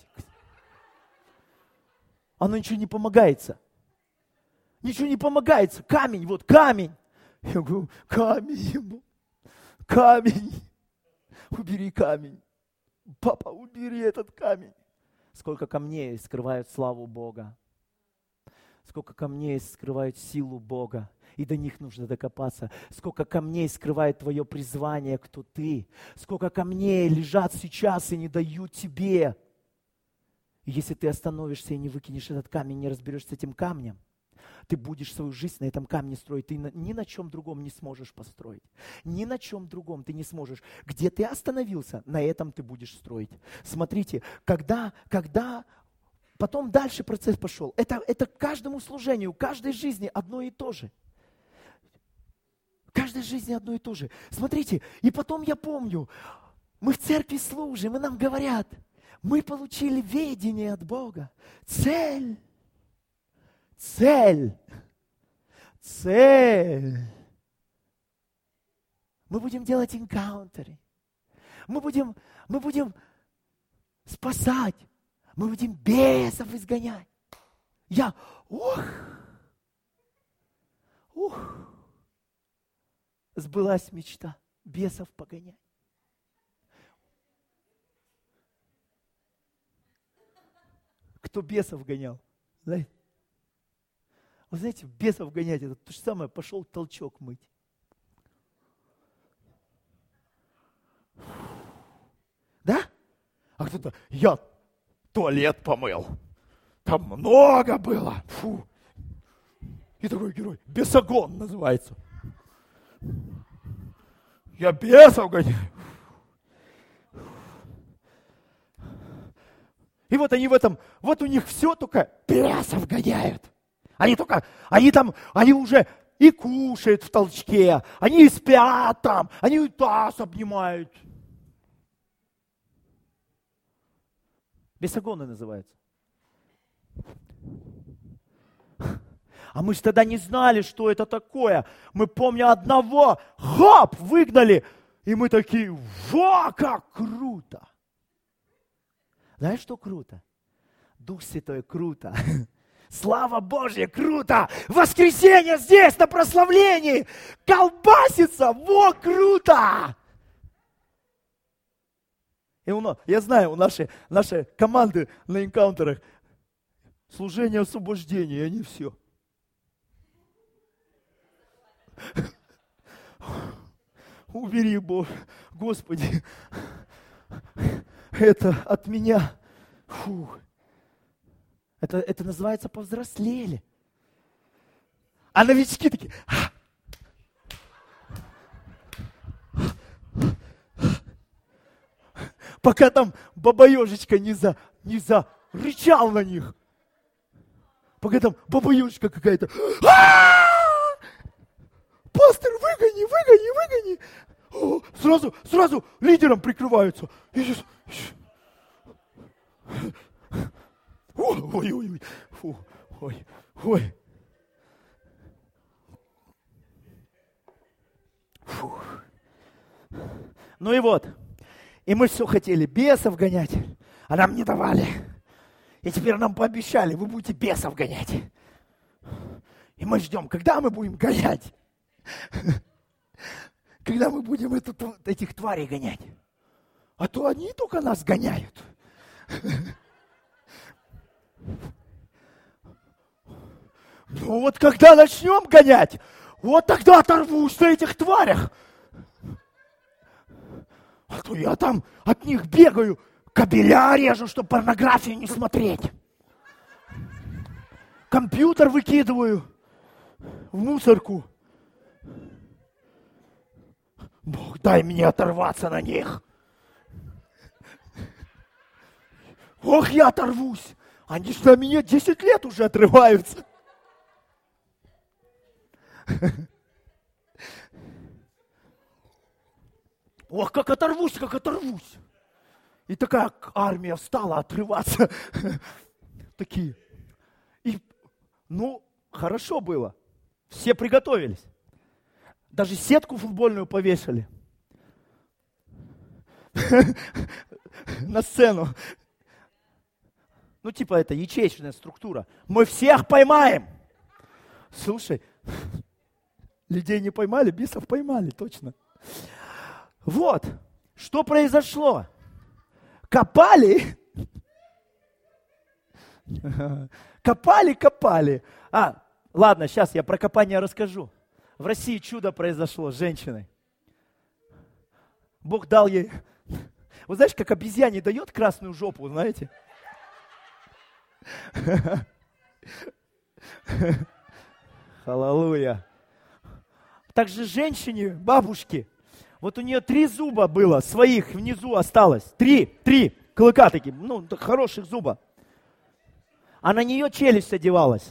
Оно ничего не помогается. Ничего не помогается. Камень, вот камень. Я говорю, камень ему, камень. Убери камень. Папа, убери этот камень. Сколько камней скрывают славу Бога. Сколько камней скрывают силу Бога. И до них нужно докопаться. Сколько камней скрывает твое призвание, кто ты. Сколько камней лежат сейчас и не дают тебе. И если ты остановишься и не выкинешь этот камень, не разберешься с этим камнем, ты будешь свою жизнь на этом камне строить. Ты ни на чем другом не сможешь построить. Ни на чем другом ты не сможешь. Где ты остановился, на этом ты будешь строить. Смотрите, когда, когда потом дальше процесс пошел. Это, это каждому служению, каждой жизни одно и то же. Каждой жизни одно и то же. Смотрите, и потом я помню, мы в церкви служим, и нам говорят, мы получили ведение от Бога. Цель. Цель. Цель. Мы будем делать энкаунтеры. Мы будем, мы будем спасать. Мы будем бесов изгонять. Я, ух, ух. Сбылась мечта. Бесов погонять. Кто бесов гонял? Знаете? Вы знаете, бесов гонять, это то же самое, пошел толчок мыть. Да? А кто-то, я туалет помыл. Там много было. Фу. И такой герой, бесогон называется. Я бесов гоняю. И вот они в этом, вот у них все только бесов гоняют. Они только, они там, они уже и кушают в толчке, они и спят там, они и таз обнимают. Бесогоны называются. А мы же тогда не знали, что это такое. Мы, помню, одного, хоп, выгнали. И мы такие, во, как круто. Знаешь, что круто? Дух Святой круто. Слава Божья, круто. Воскресенье здесь, на прославлении. Колбасится, во, круто. И у нас, я знаю, у нашей, нашей команды на энкаунтерах служение освобождения, и они все. Убери, Бог, Господи, это от меня. Фу. Это, это называется повзрослели. А новички такие. Пока там баба-ежечка не, за, не зарычал на них. Пока там баба-ежечка какая-то. Пастор, выгони, выгони, выгони. О, сразу, сразу лидером прикрываются. Ой, ой, ой, фу, ой, ой. Фу. Ну и вот, и мы все хотели бесов гонять, а нам не давали. И теперь нам пообещали, вы будете бесов гонять. И мы ждем, когда мы будем гонять. Когда мы будем эту, этих тварей гонять. А то они только нас гоняют. Ну вот когда начнем гонять, вот тогда оторвусь на этих тварях. А то я там от них бегаю, кабеля режу, чтобы порнографию не смотреть. Компьютер выкидываю в мусорку. Бог, дай мне оторваться на них. Ох, я оторвусь. Они же на меня десять лет уже отрываются. Ох, как оторвусь, как оторвусь. И такая армия встала отрываться. Такие. И, ну, хорошо было. Все приготовились. Даже сетку футбольную повесили. На сцену. Ну, типа, это ячеечная структура. Мы всех поймаем. Слушай, людей не поймали, бесов поймали, точно. Вот, что произошло. Копали. Копали, копали. А, ладно, сейчас я про копание расскажу. В России чудо произошло с женщиной. Бог дал ей... Вы знаете, как обезьяне дает красную жопу, знаете? Аллилуйя. Также женщине, бабушке, вот у нее три зуба было, своих внизу осталось. Три, три клыка такие, ну, хороших зуба. А на нее челюсть одевалась.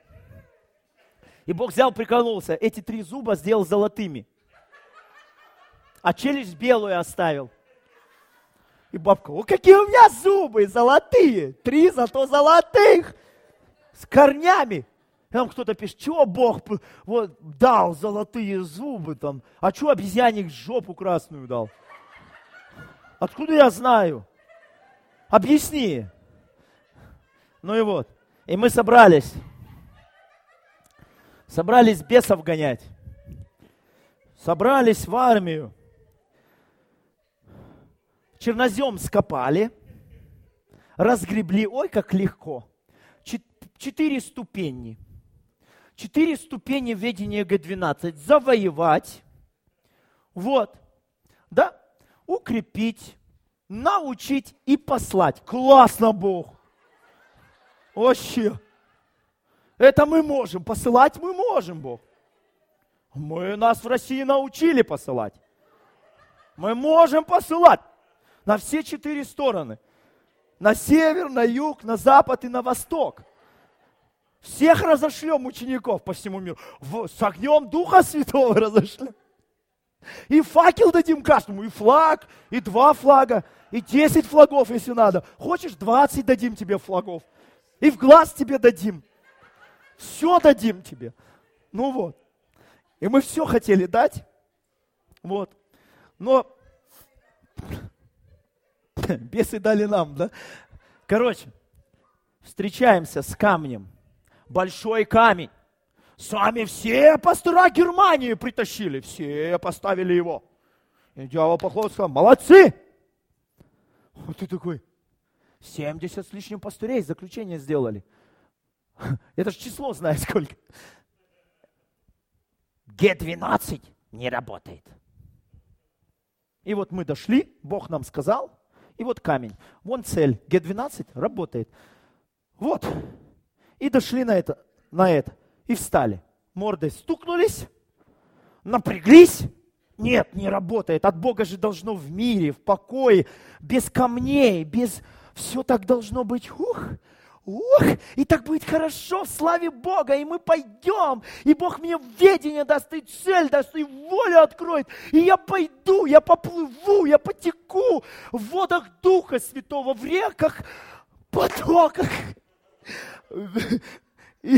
И Бог взял, прикололся, эти три зуба сделал золотыми. А челюсть белую оставил. И бабка, о, какие у меня зубы золотые, три зато золотых, с корнями. И там кто-то пишет, что Бог вот, дал золотые зубы там, а что обезьяне жопу красную дал? Откуда я знаю? Объясни. Ну и вот, и мы собрались. Собрались бесов гонять. Собрались в армию. Чернозем скопали. Разгребли. Ой, как легко. Четыре ступени. Четыре ступени ведения Г двенадцать. Завоевать. Вот. Да? Укрепить. Научить и послать. Классно, Бог. Вообще. Это мы можем. Посылать мы можем, Бог. Мы нас в России научили посылать. Мы можем посылать на все четыре стороны. На север, на юг, на запад и на восток. Всех разошлем учеников по всему миру. В, с огнем Духа Святого разошлем. И факел дадим каждому, и флаг, и два флага, и десять флагов, если надо. Хочешь, двадцать дадим тебе флагов. И в глаз тебе дадим. Все дадим тебе. Ну вот. И мы все хотели дать. Вот. Но бесы дали нам, да? Короче, встречаемся с камнем. Большой камень. Сами все пастора Германии притащили. Все поставили его. И дьявол похлопал, сказал: молодцы! Вот ты такой, семьдесят с лишним пастырей заключение сделали. Это же число знает сколько. Ге двенадцать не работает. И вот мы дошли, Бог нам сказал, и вот камень. Вон цель. Ге двенадцать работает. Вот. И дошли на это, на это. И встали. Мордой стукнулись, напряглись. Нет, не работает. От Бога же должно в мире, в покое, без камней, без... Все так должно быть. Ух, ух, и так будет хорошо в славе Бога. И мы пойдем, и Бог мне ведение даст, и цель даст, и волю откроет. И я пойду, я поплыву, я потеку в водах Духа Святого, в реках, потоках. И,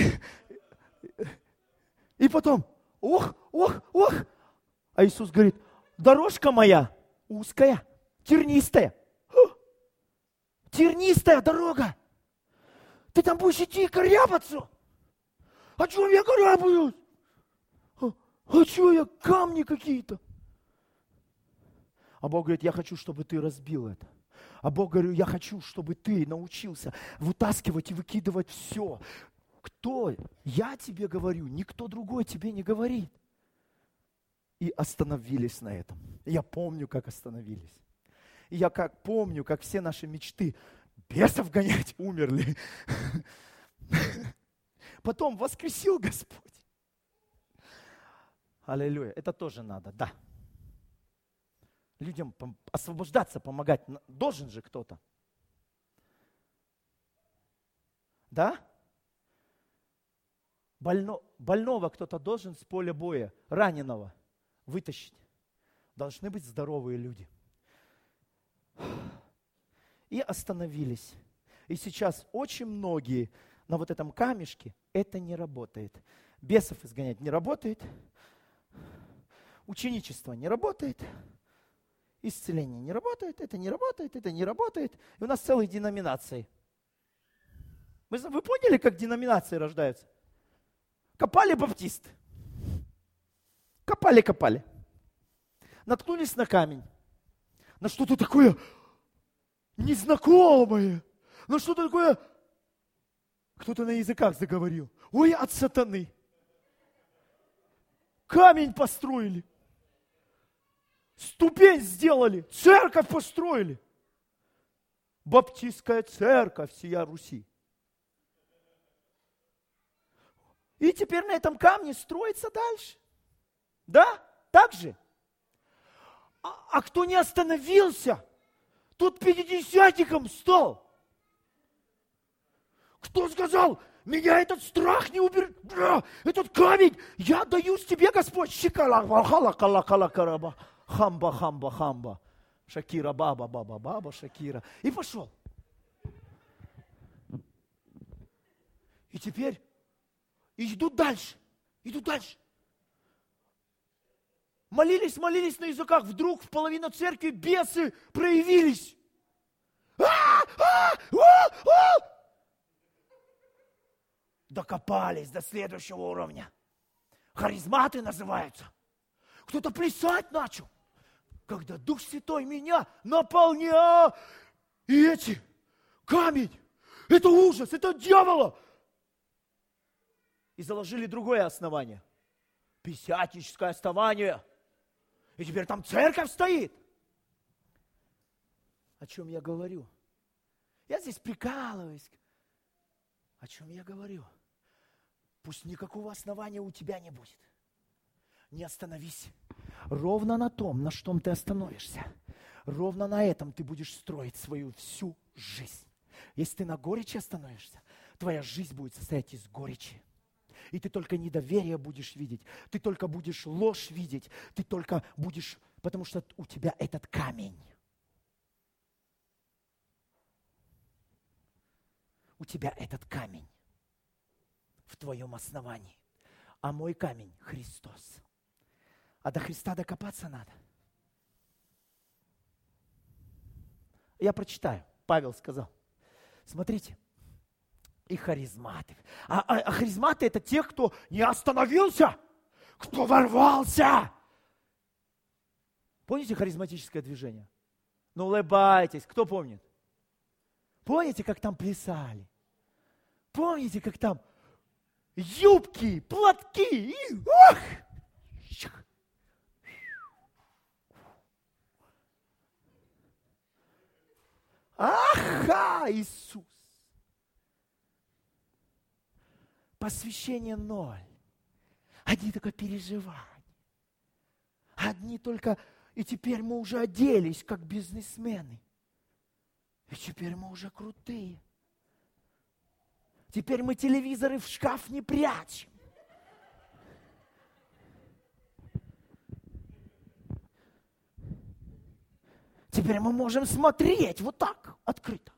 и потом, ох, ох, ох. А Иисус говорит: дорожка моя узкая, тернистая. Тернистая дорога. Ты там будешь идти и корябаться. А что я корябаюсь? А, а что я, камни какие-то? А Бог говорит: я хочу, чтобы ты разбил это. А Бог говорит: я хочу, чтобы ты научился вытаскивать и выкидывать все. Кто? Я тебе говорю, никто другой тебе не говорит. И остановились на этом. Я помню, как остановились. И я как помню, как все наши мечты бесов гонять умерли. Потом воскресил Господь. Аллилуйя. Это тоже надо, да. Людям освобождаться, помогать. Должен же кто-то. Да? Больно, больного кто-то должен с поля боя, раненого вытащить. Должны быть здоровые люди. И остановились. И сейчас очень многие на вот этом камешке, это не работает. Бесов изгонять не работает. Ученичество не работает. Исцеление не работает. Это не работает, это не работает. И у нас целые деноминации. Вы, вы поняли, как деноминации рождаются? Копали баптисты. Копали-копали. Наткнулись на камень. На что-то такое незнакомое. На что-то такое... Кто-то на языках заговорил. Ой, от сатаны. Камень построили. Ступень сделали. Церковь построили. Баптистская церковь всея Руси. И теперь на этом камне строится дальше. Да? Так же? А, а кто не остановился, тот пятидесятником стал. Кто сказал: меня этот страх не уберет, этот камень, я даюсь тебе, Господь. Хамба, хамба, хамба. Шакира, баба, баба, баба, Шакира. И пошел. И теперь и идут дальше, идут дальше. Молились, молились на языках, вдруг в половину церкви бесы проявились. Докопались до следующего уровня. Харизматы называются. Кто-то плясать начал. Когда Дух Святой меня наполнял. И эти, камень, это ужас, это дьявола. И заложили другое основание. Пятидесятническое основание. И теперь там церковь стоит. О чем я говорю? Я здесь прикалываюсь. О чем я говорю? Пусть никакого основания у тебя не будет. Не остановись. Ровно на том, на чем ты остановишься. Ровно на этом ты будешь строить свою всю жизнь. Если ты на горечи остановишься, твоя жизнь будет состоять из горечи. И ты только недоверие будешь видеть, ты только будешь ложь видеть, ты только будешь, потому что у тебя этот камень. У тебя этот камень в твоем основании. А мой камень – Христос. А до Христа докопаться надо. Я прочитаю. Павел сказал. Смотрите. И харизматы. А, а, а харизматы – это те, кто не остановился, кто ворвался. Помните харизматическое движение? Ну, улыбайтесь. Кто помнит? Помните, как там плясали? Помните, как там юбки, платки? И, ох! Аха, Иисус! Посвящение ноль. Одни только переживания. Одни только... И теперь мы уже оделись, как бизнесмены. И теперь мы уже крутые. Теперь мы телевизоры в шкаф не прячем. Теперь мы можем смотреть вот так, открыто.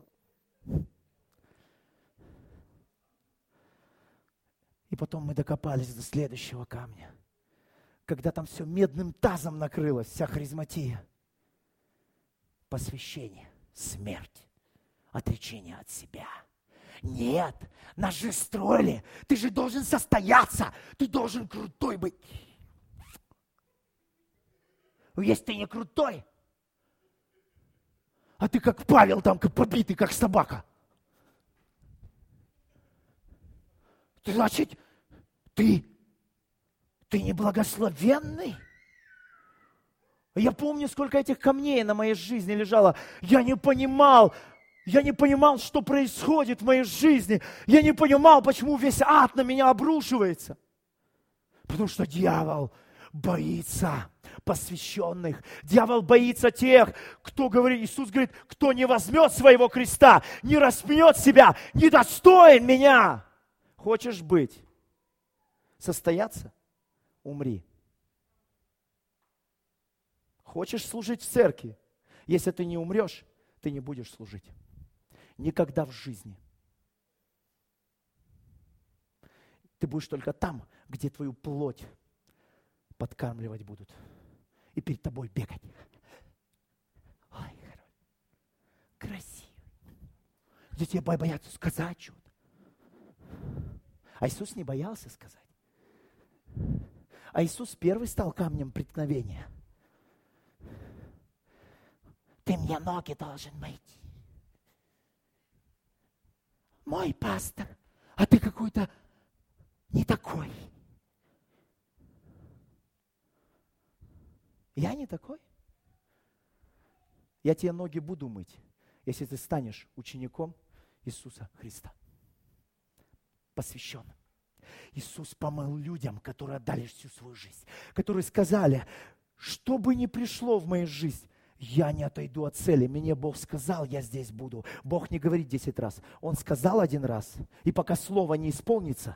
И потом мы докопались до следующего камня. Когда там все медным тазом накрылось, вся харизматия. Посвящение, смерть, отречение от себя. Нет, нас же строили. Ты же должен состояться. Ты должен крутой быть. Если ты не крутой, а ты как Павел там, как побитый, как собака. Ты, значит, ты, ты не благословенный? Я помню, сколько этих камней на моей жизни лежало. Я не понимал, я не понимал, что происходит в моей жизни. Я не понимал, почему весь ад на меня обрушивается. Потому что дьявол боится посвященных. Дьявол боится тех, кто говорит, Иисус говорит, кто не возьмет своего креста, не распнет себя, не достоин меня. Хочешь быть, состояться? Умри. Хочешь служить в церкви? Если ты не умрешь, ты не будешь служить. Никогда в жизни. Ты будешь только там, где твою плоть подкармливать будут. И перед тобой бегать. Ой, красиво. Где тебе боятся сказать что-то. А Иисус не боялся сказать. А Иисус первый стал камнем преткновения. Ты мне ноги должен мыть. Мой пастор, а ты какой-то не такой. Я не такой. Я тебе ноги буду мыть, если ты станешь учеником Иисуса Христа. Посвященным. Иисус помыл людям, которые отдали всю свою жизнь. Которые сказали, что бы ни пришло в мою жизнь, я не отойду от цели. Мне Бог сказал, я здесь буду. Бог не говорит десять раз. Он сказал один раз. И пока слово не исполнится,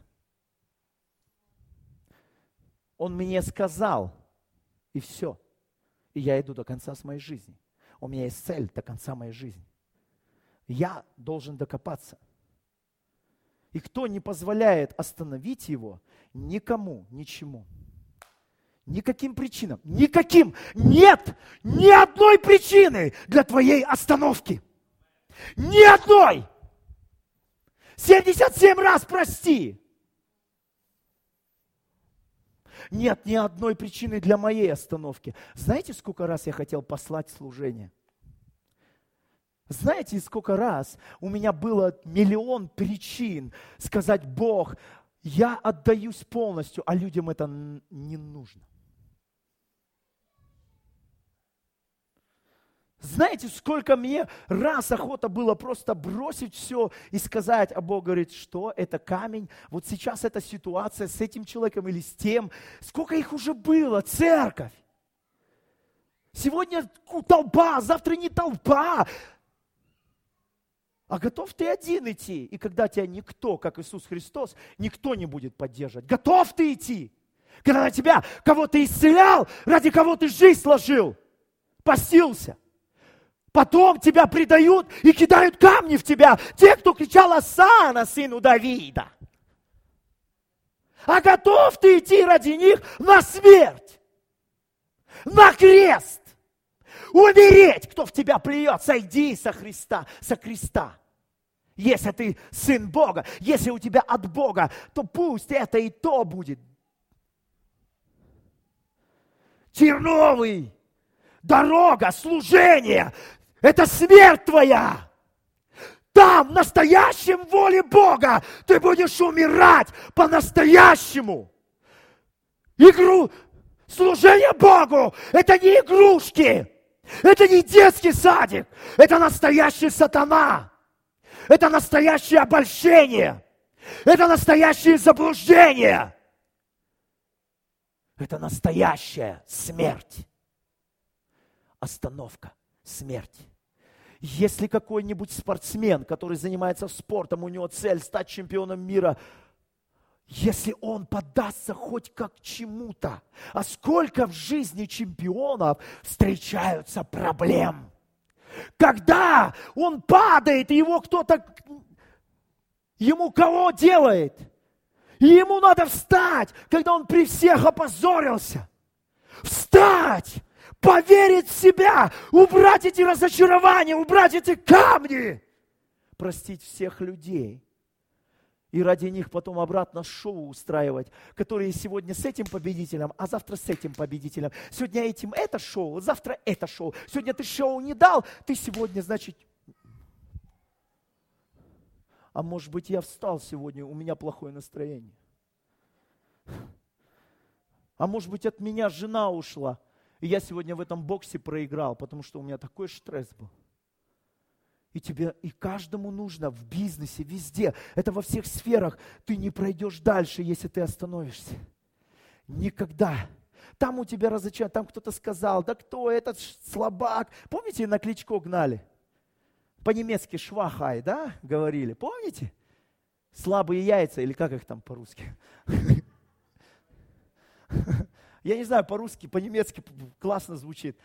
Он мне сказал, и все. И я иду до конца с моей жизни. У меня есть цель до конца моей жизни. Я должен докопаться. И кто не позволяет остановить его, никому, ничему. Никаким причинам. Никаким. Нет ни одной причины для твоей остановки. Ни одной. семьдесят семь раз прости. Нет ни одной причины для моей остановки. Знаете, сколько раз я хотел послать служение? Знаете, сколько раз у меня было миллион причин сказать: Бог, я отдаюсь полностью, а людям это не нужно. Знаете, сколько мне раз охота было просто бросить все и сказать, а Бог говорит, что это камень, вот сейчас эта ситуация с этим человеком или с тем. Сколько их уже было, церковь. Сегодня толпа, завтра не толпа. А готов ты один идти, и когда тебя никто, как Иисус Христос, никто не будет поддерживать. Готов ты идти, когда на тебя кого ты исцелял, ради кого ты жизнь сложил, постился. Потом тебя предают и кидают камни в тебя, те, кто кричал «Осанна, сыну Давида». А готов ты идти ради них на смерть, на крест, умереть, кто в тебя плюет, сойди со Христа, со креста. Если ты сын Бога, если у тебя от Бога, то пусть это и то будет. Терновый, дорога, служение, это смерть твоя. Там, в настоящем воле Бога, ты будешь умирать по-настоящему. Игру, служение Богу, это не игрушки, это не детский садик, это настоящий сатана, это настоящее обольщение, это настоящее заблуждение, это настоящая смерть, остановка, смерть. Если какой-нибудь спортсмен, который занимается спортом, у него цель стать чемпионом мира, если он поддастся хоть как чему-то, а сколько в жизни чемпионов встречаются проблем. Когда он падает, и его кто-то, ему кого делает, и ему надо встать, когда он при всех опозорился. Встать! Поверить в себя, убрать эти разочарования, убрать эти камни, простить всех людей. И ради них потом обратно шоу устраивать, которые сегодня с этим победителем, а завтра с этим победителем. Сегодня этим это шоу, завтра это шоу. Сегодня ты шоу не дал, ты сегодня, значит... А может быть, я встал сегодня, у меня плохое настроение. А может быть, от меня жена ушла. И я сегодня в этом боксе проиграл, потому что у меня такой стресс был. И тебе, и каждому нужно в бизнесе, везде, это во всех сферах. Ты не пройдешь дальше, если ты остановишься. Никогда. Там у тебя разочарование, там кто-то сказал, да кто этот слабак. Помните, на Кличко гнали? По-немецки швахай, да, говорили. Помните? Слабые яйца, или как их там по-русски? Я не знаю, по-русски, по-немецки классно звучит.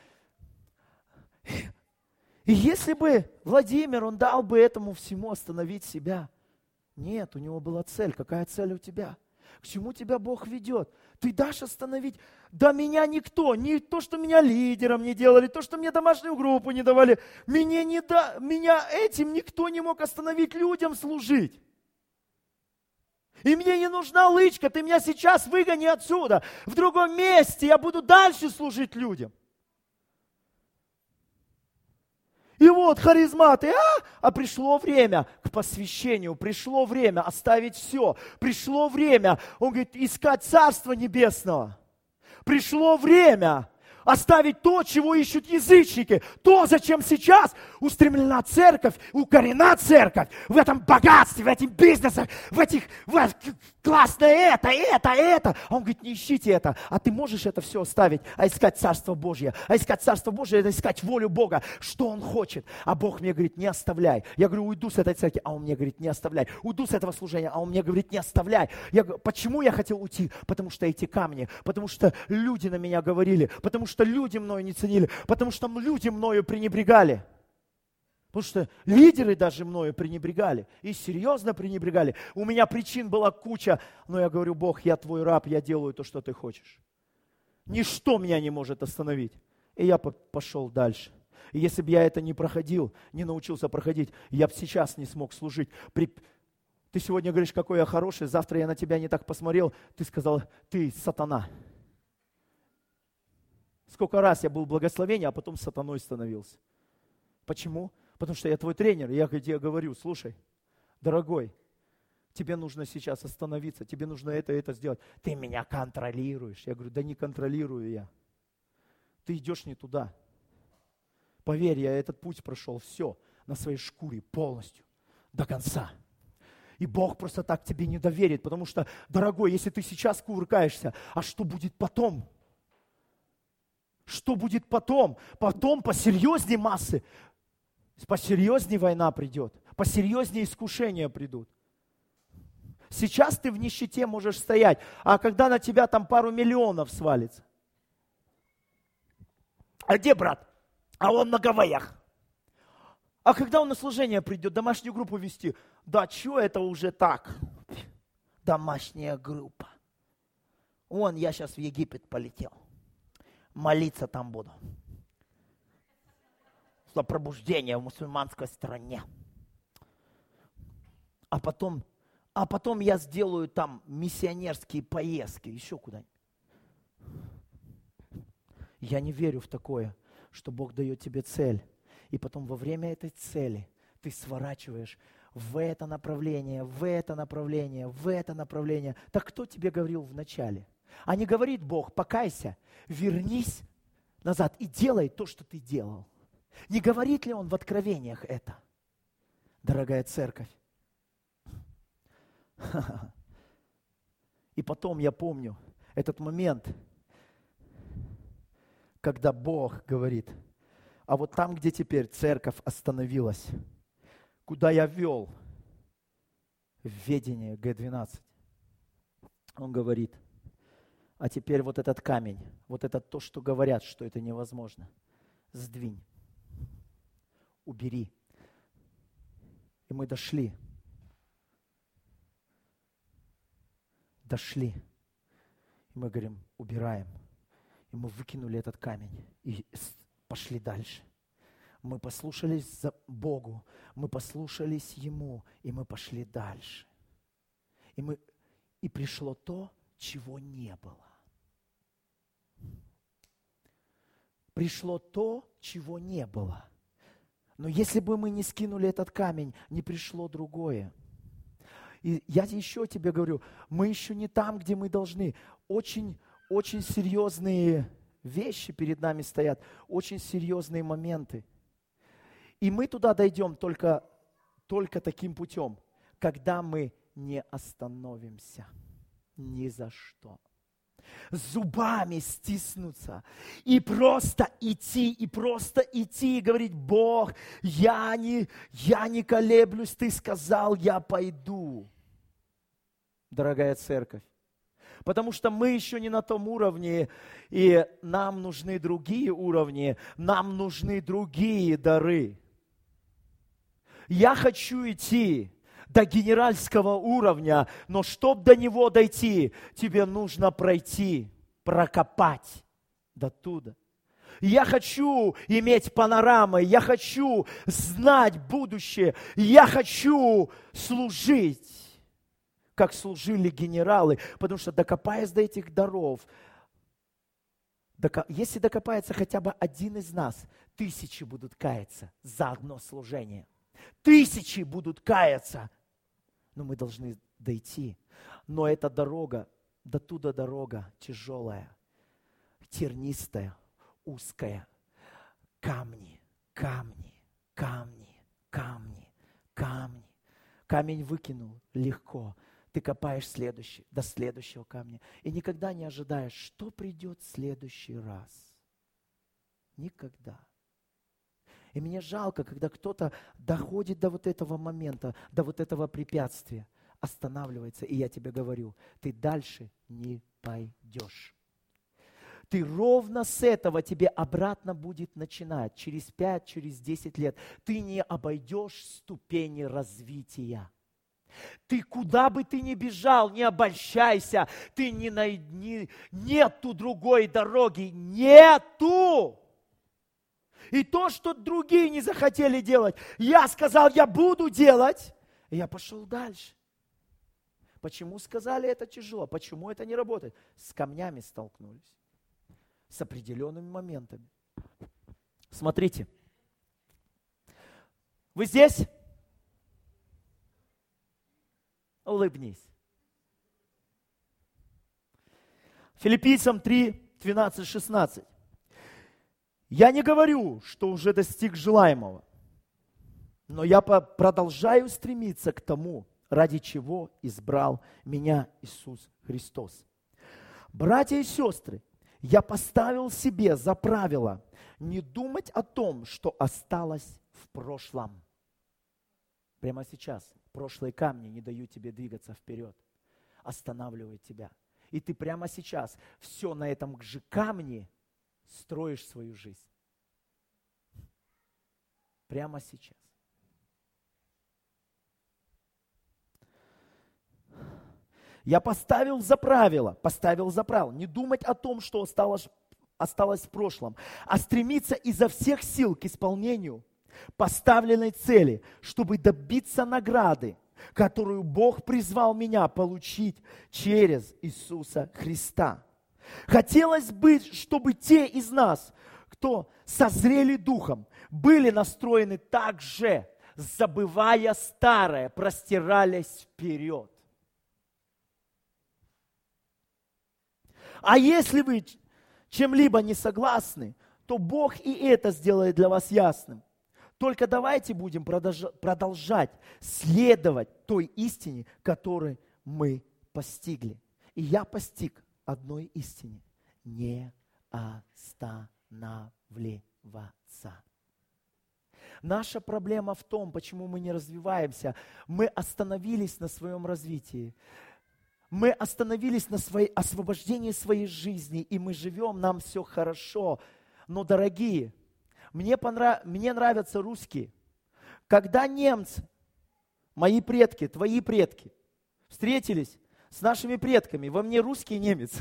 И если бы Владимир, он дал бы этому всему остановить себя. Нет, у него была цель. Какая цель у тебя? К чему тебя Бог ведет? Ты дашь остановить? Да меня никто, не то, что меня лидером не делали, то, что мне домашнюю группу не давали. Меня, не да, меня этим никто не мог остановить людям служить. И мне не нужна лычка, ты меня сейчас выгони отсюда. В другом месте я буду дальше служить людям. И вот харизматы, а, а пришло время к посвящению, пришло время оставить все, пришло время, он говорит, искать Царство Небесного. Пришло время оставить то, чего ищут язычники, то, зачем сейчас устремлена церковь, укорена церковь в этом богатстве, в этих бизнесах, в этих, в, классное это, это, это. А он говорит, не ищите это, а ты можешь это все оставить, а искать Царство Божье. А искать Царство Божье, это искать волю Бога, что Он хочет. А Бог мне говорит, не оставляй. Я говорю, уйду с этой церкви, а Он мне говорит, не оставляй. Уйду с этого служения, а Он мне говорит, не оставляй. Я говорю, почему я хотел уйти? Потому что эти камни, потому что люди на меня говорили, потому что люди мною не ценили, потому что люди мною пренебрегали. Потому что лидеры даже мною пренебрегали. И серьезно пренебрегали. У меня причин была куча. Но я говорю, Бог, я твой раб, я делаю то, что ты хочешь. Ничто меня не может остановить. И я пошел дальше. И если бы я это не проходил, не научился проходить, я бы сейчас не смог служить. При... Ты сегодня говоришь, какой я хороший, завтра я на тебя не так посмотрел, ты сказал, ты сатана. Сколько раз я был в благословении, а потом сатаной становился. Почему? Потому что я твой тренер, и я тебе говорю, слушай, дорогой, тебе нужно сейчас остановиться, тебе нужно это и это сделать. Ты меня контролируешь. Я говорю, да не контролирую я. Ты идешь не туда. Поверь, я этот путь прошел, все, на своей шкуре полностью, до конца. И Бог просто так тебе не доверит, потому что, дорогой, если ты сейчас кувыркаешься, а что будет потом? Что будет потом? Потом посерьезнее массы. Посерьезнее война придет, посерьезнее искушения придут. Сейчас ты в нищете можешь стоять, а когда на тебя там пару миллионов свалится? А где брат? А он на Гавайях. А когда он на служение придет, домашнюю группу вести? Да что это уже так? Домашняя группа. Вон, я сейчас в Египет полетел. Молиться там буду. За пробуждение в мусульманской стране. А потом, а потом я сделаю там миссионерские поездки, еще куда-нибудь. Я не верю в такое, что Бог дает тебе цель. И потом во время этой цели ты сворачиваешь в это направление, в это направление, в это направление. Так кто тебе говорил в начале? А не говорит Бог: покайся, вернись назад и делай то, что ты делал. Не говорит ли Он в откровениях это, дорогая церковь? И потом я помню этот момент, когда Бог говорит: а вот там, где теперь церковь остановилась, куда я вел в ведение Гэ двенадцать, Он говорит: а теперь вот этот камень, вот это то, что говорят, что это невозможно, сдвинь, убери. И мы дошли. Дошли. И мы говорим: убираем. И мы выкинули этот камень и пошли дальше. Мы послушались за Богу, мы послушались Ему, и мы пошли дальше. И, мы, и пришло то, чего не было. Пришло то, чего не было. Но если бы мы не скинули этот камень, не пришло другое. И я еще тебе говорю, мы еще не там, где мы должны. Очень, очень серьезные вещи перед нами стоят, очень серьезные моменты. И мы туда дойдем только, только таким путем, когда мы не остановимся ни за что. Зубами стиснуться и просто идти, и просто идти, и говорить: Бог, я не, я не колеблюсь, Ты сказал, я пойду. Дорогая церковь, потому что мы еще не на том уровне, и нам нужны другие уровни, нам нужны другие дары. Я хочу идти до генеральского уровня, но чтобы до него дойти, тебе нужно пройти, прокопать до туда. Я хочу иметь панорамы, я хочу знать будущее, я хочу служить, как служили генералы, потому что, докопаясь до этих даров, если докопается хотя бы один из нас, тысячи будут каяться за одно служение. Тысячи будут каяться. Но мы должны дойти. Но эта дорога, до туда дорога тяжелая, тернистая, узкая. Камни, камни, камни, камни, камни. Камень выкинул легко. Ты копаешь следующий, до следующего камня. И никогда не ожидаешь, что придет в следующий раз. Никогда. И мне жалко, когда кто-то доходит до вот этого момента, до вот этого препятствия, останавливается. И я тебе говорю, ты дальше не пойдешь. Ты ровно с этого тебе обратно будет начинать. Через пять, через десять лет. Ты не обойдешь ступени развития. Ты куда бы ты ни бежал, не обольщайся. Ты не найди, нету другой дороги. Нету! И то, что другие не захотели делать, я сказал, я буду делать, и я пошел дальше. Почему сказали, это тяжело? Почему это не работает? С камнями столкнулись, с определенными моментами. Смотрите, вы здесь? Улыбнись. Филиппийцам три, двенадцать, шестнадцать. Я не говорю, что уже достиг желаемого, но я продолжаю стремиться к тому, ради чего избрал меня Иисус Христос. Братья и сестры, я поставил себе за правило не думать о том, что осталось в прошлом. Прямо сейчас прошлые камни не дают тебе двигаться вперед, останавливают тебя. И ты прямо сейчас все на этом же камне строишь свою жизнь. Прямо сейчас. Я поставил за правило, поставил за правило не думать о том, что осталось, осталось в прошлом, а стремиться изо всех сил к исполнению поставленной цели, чтобы добиться награды, которую Бог призвал меня получить через Иисуса Христа. Хотелось бы, чтобы те из нас, кто созрели духом, были настроены так же, забывая старое, простирались вперед. А если вы чем-либо не согласны, то Бог и это сделает для вас ясным. Только давайте будем продолжать следовать той истине, которую мы постигли. И я постиг одной истине – не останавливаться. Наша проблема в том, почему мы не развиваемся. Мы остановились на своем развитии. Мы остановились на своей, освобождении своей жизни, и мы живем, нам все хорошо. Но, дорогие, мне, понрав... мне нравятся русские. Когда немцы, мои предки, твои предки, встретились с нашими предками, во мне русский немец.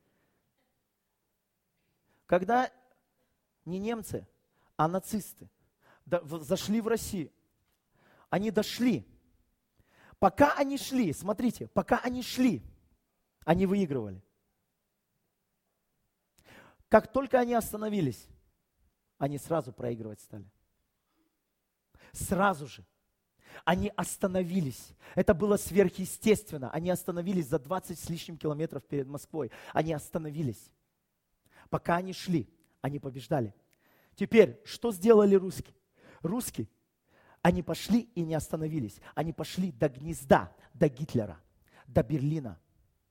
Когда не немцы, а нацисты зашли в Россию, они дошли. Пока они шли, смотрите, пока они шли, они выигрывали. Как только они остановились, они сразу проигрывать стали. Сразу же. Они остановились. Это было сверхъестественно. Они остановились за двадцать с лишним километров перед Москвой. Они остановились. Пока они шли, они побеждали. Теперь, что сделали русские? Русские, они пошли и не остановились. Они пошли до гнезда, до Гитлера, до Берлина.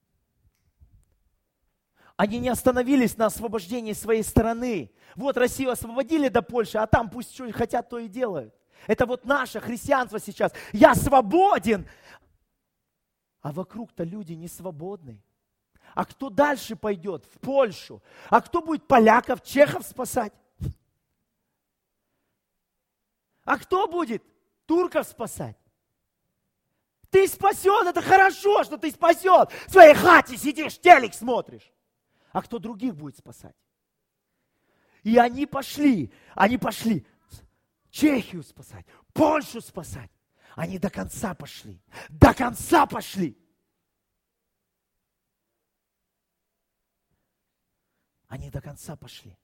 Они не остановились на освобождении своей страны. Вот Россию освободили до Польши, а там пусть что хотят, то и делают. Это вот наше христианство сейчас. Я свободен. А вокруг-то люди не свободны. А кто дальше пойдет? В Польшу. А кто будет поляков, чехов спасать? А кто будет турков спасать? Ты спасен, это хорошо, что ты спасен. В своей хате сидишь, телек смотришь. А кто других будет спасать? И они пошли, они пошли Чехию спасать, Польшу спасать. Они до конца пошли, до конца пошли. Они до конца пошли.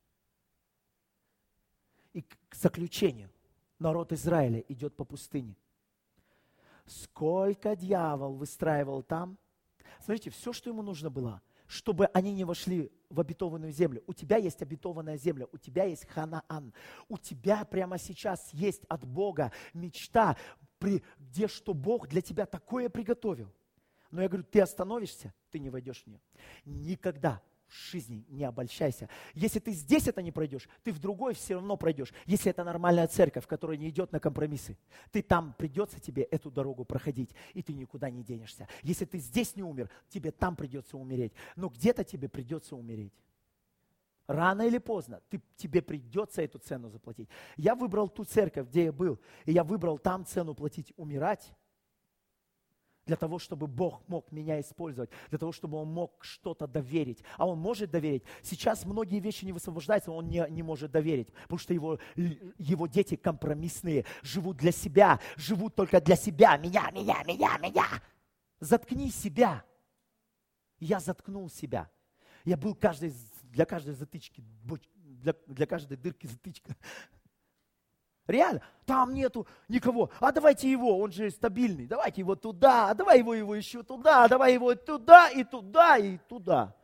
И к заключению. Народ Израиля идет по пустыне. Сколько дьявол выстраивал там. Смотрите, все, что ему нужно было, чтобы они не вошли в обетованную землю. У тебя есть обетованная земля, у тебя есть Ханаан. У тебя прямо сейчас есть от Бога мечта, где что Бог для тебя такое приготовил. Но я говорю, ты остановишься, ты не войдешь в нее. Никогда. В жизни не обольщайся. Если ты здесь это не пройдешь, ты в другой все равно пройдешь. Если это нормальная церковь, которая не идет на компромиссы, ты там придется тебе эту дорогу проходить, и ты никуда не денешься. Если ты здесь не умер, тебе там придется умереть. Но где-то тебе придется умереть. Рано или поздно ты, тебе придется эту цену заплатить. Я выбрал ту церковь, где я был, и я выбрал там цену платить, умирать. Для того, чтобы Бог мог меня использовать, для того, чтобы Он мог что-то доверить. А Он может доверить. Сейчас многие вещи не высвобождаются, Он не, не может доверить, потому что его, его дети компромиссные, живут для себя, живут только для себя. Меня, меня, меня, меня. Заткни себя. Я заткнул себя. Я был каждый, для каждой затычки, для, для каждой дырки затычка. Реально, там нету никого. А давайте его, он же стабильный. Давайте его туда, а давай его, его еще туда, а давай его туда, и туда, и туда.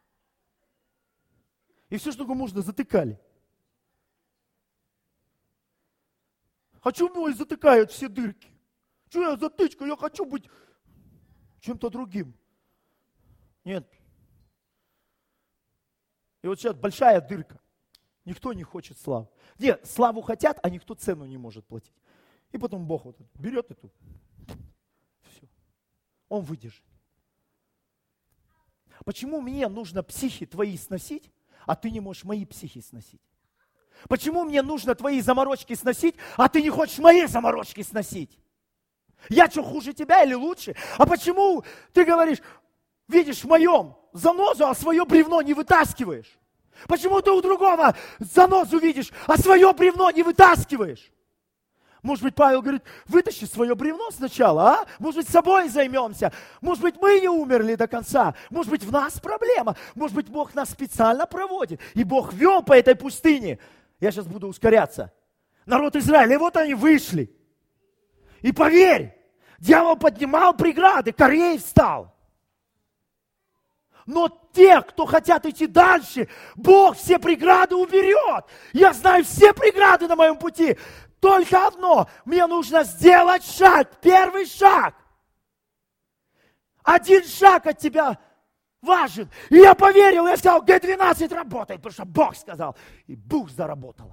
И все, что можно, затыкали. А чего мной затыкают все дырки? Что я затычка? Я хочу быть чем-то другим. Нет. И вот сейчас большая дырка. Никто не хочет славы. Нет, славу хотят, а никто цену не может платить. И потом Бог вот берет эту. Все. Он выдержит. Почему мне нужно психи твои сносить, а ты не можешь мои психи сносить? Почему мне нужно твои заморочки сносить, а ты не хочешь мои заморочки сносить? Я что, хуже тебя или лучше? А почему ты говоришь, видишь в моем занозу, а свое бревно не вытаскиваешь? Почему ты у другого занозу видишь, а свое бревно не вытаскиваешь? Может быть, Павел говорит, вытащи свое бревно сначала, а? Может быть, собой займемся. Может быть, мы не умерли до конца. Может быть, в нас проблема. Может быть, Бог нас специально проводит. И Бог вел по этой пустыне. Я сейчас буду ускоряться. Народ Израиля, и вот они вышли. И поверь, дьявол поднимал преграды, Корей встал. Но те, кто хотят идти дальше, Бог все преграды уберет. Я знаю все преграды на моем пути. Только одно, мне нужно сделать шаг, первый шаг. Один шаг от тебя важен. И я поверил, я сказал, Г двенадцать работает, потому что Бог сказал. И бух, заработала.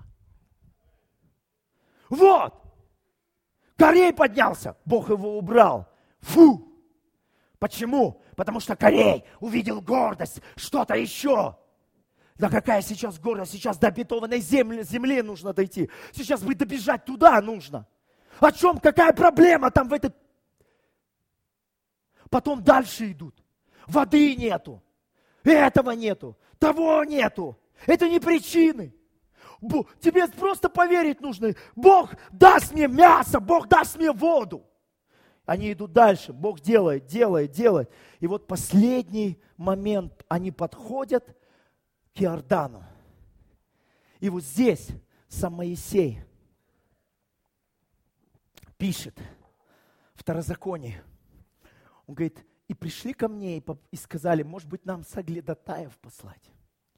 Вот. Корей поднялся, Бог его убрал. Фу. Почему? Потому что Корей увидел гордость, что-то еще. Да какая сейчас гордость? Сейчас до обетованной земли, земли нужно дойти. Сейчас бы добежать туда нужно. О чем? Какая проблема там в этой... Потом дальше идут. Воды нету. Этого нету. Того нету. Это не причины. Тебе просто поверить нужно. Бог даст мне мясо, Бог даст мне воду. Они идут дальше. Бог делает, делает, делает. И вот последний момент. Они подходят к Иордану. И вот здесь сам Моисей пишет Второзаконие. Он говорит, и пришли ко мне и, и сказали, может быть, нам соглядатаев послать.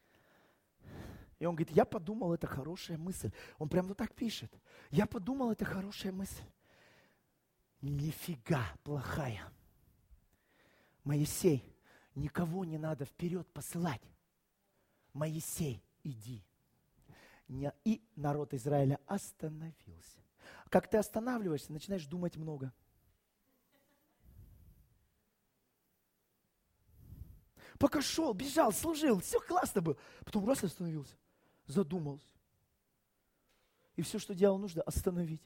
И он говорит, я подумал, это хорошая мысль. Он прямо вот так пишет. Я подумал, это хорошая мысль. Нифига плохая. Моисей, никого не надо вперед посылать. Моисей, иди. И народ Израиля остановился. Как ты останавливаешься, начинаешь думать много. Пока шел, бежал, служил, все классно было. Потом раз остановился, задумался. И все, что делал, нужно остановить.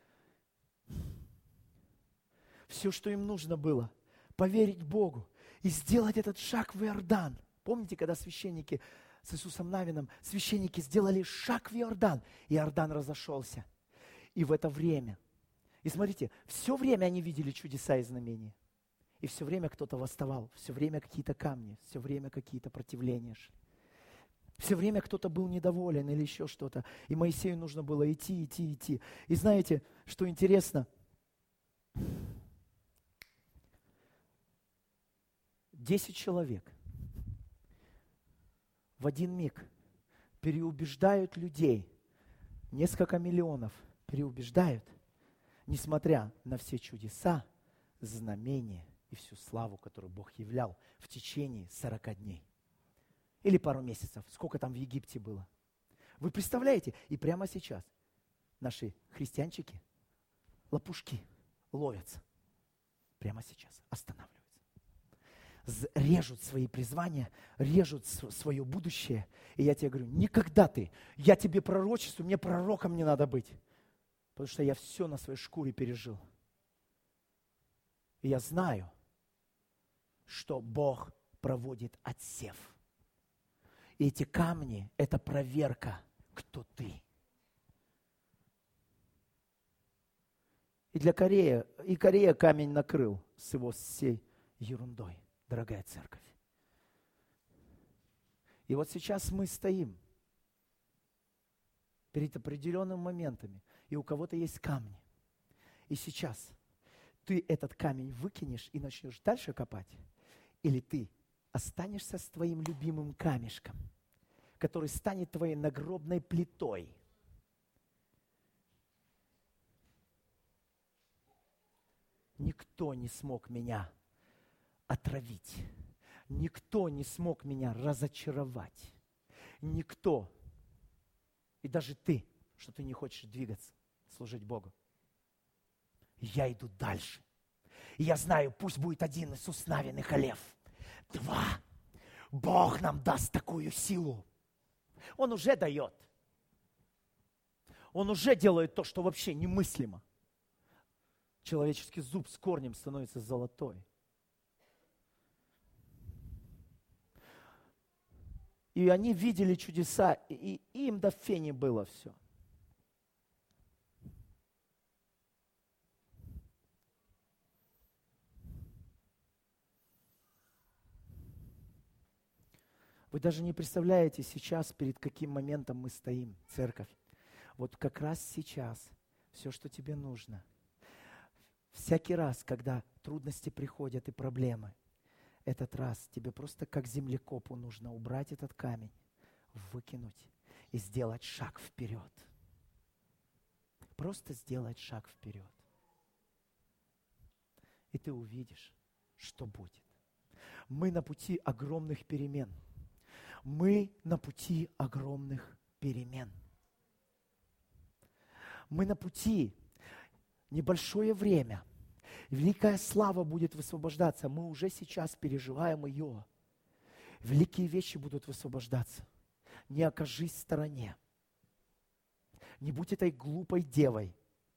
Все, что им нужно было, поверить Богу и сделать этот шаг в Иордан. Помните, когда священники с Иисусом Навином, священники сделали шаг в Иордан, и Иордан разошелся. И в это время, и смотрите, все время они видели чудеса и знамения. И все время кто-то восставал, все время какие-то камни, все время какие-то противления шли. Все время кто-то был недоволен или еще что-то. И Моисею нужно было идти, идти, идти. И знаете, что интересно? Десять человек в один миг переубеждают людей, несколько миллионов переубеждают, несмотря на все чудеса, знамения и всю славу, которую Бог являл в течение сорока дней. Или пару месяцев, сколько там в Египте было. Вы представляете? И прямо сейчас наши христианчики, лопушки ловятся. Прямо сейчас останавливаются. Режут свои призвания, режут свое будущее. И я тебе говорю, никогда ты, я тебе пророчествую, мне пророком не надо быть. Потому что я все на своей шкуре пережил. И я знаю, что Бог проводит отсев. И эти камни – это проверка, кто ты. И для Корея, и Корея камень накрыл с его всей ерундой, дорогая церковь. И вот сейчас мы стоим перед определенными моментами, и у кого-то есть камни. И сейчас ты этот камень выкинешь и начнешь дальше копать, или ты останешься с твоим любимым камешком, который станет твоей нагробной плитой. Никто не смог меня отравить. Никто не смог меня разочаровать. Никто И даже ты, что ты не хочешь двигаться, служить Богу. Я иду дальше. И я знаю, пусть будет один Иисус Навин и Халев. Два. Бог нам даст такую силу. Он уже дает. Он уже делает то, что вообще немыслимо. Человеческий зуб с корнем становится золотой. И они видели чудеса, и им до фени было все. Вы даже не представляете сейчас, перед каким моментом мы стоим, церковь. Вот как раз сейчас все, что тебе нужно. Всякий раз, когда трудности приходят и проблемы, этот раз тебе просто как землекопу нужно убрать этот камень, выкинуть и сделать шаг вперед. Просто сделать шаг вперед. И ты увидишь, что будет. Мы на пути огромных перемен. Мы на пути огромных перемен. Мы на пути небольшое время. Великая слава будет высвобождаться. Мы уже сейчас переживаем ее. Великие вещи будут высвобождаться. Не окажись в стороне. Не будь этой глупой девой.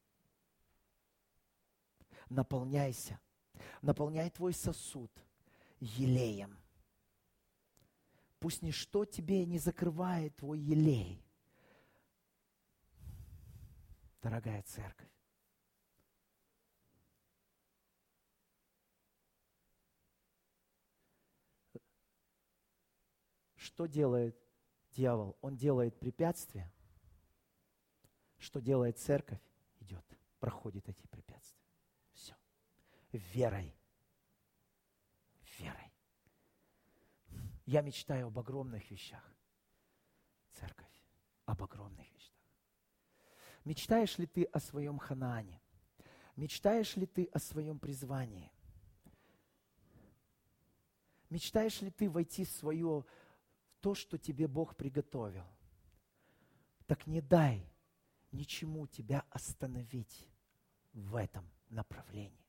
Наполняйся. Наполняй твой сосуд елеем. Пусть ничто тебе не закрывает твой елей. Дорогая церковь. Что делает дьявол? Он делает препятствия. Что делает церковь? Идет, проходит эти препятствия. Все. Верой. Верой. Я мечтаю об огромных вещах. Церковь. Об огромных мечтах. Мечтаешь ли ты о своем Ханаане? Мечтаешь ли ты о своем призвании? Мечтаешь ли ты войти в свое, в то, что тебе Бог приготовил? Так не дай ничему тебя остановить в этом направлении.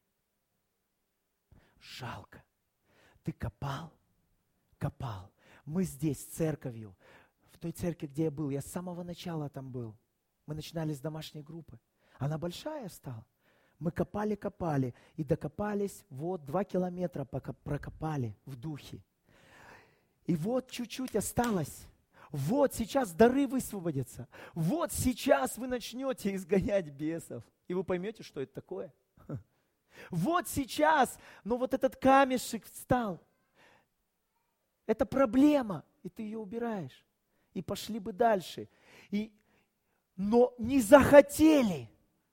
Жалко. Ты копал, копал. Мы здесь, церковью, в той церкви, где я был, я с самого начала там был. Мы начинали с домашней группы. Она большая стала. Мы копали, копали и докопались, вот два километра пока прокопали в духе. И вот чуть-чуть осталось. Вот сейчас дары высвободятся. Вот сейчас вы начнете изгонять бесов. И вы поймете, что это такое. Вот сейчас, но вот этот камешек встал. Это проблема, и ты ее убираешь. И пошли бы дальше. И, но не захотели.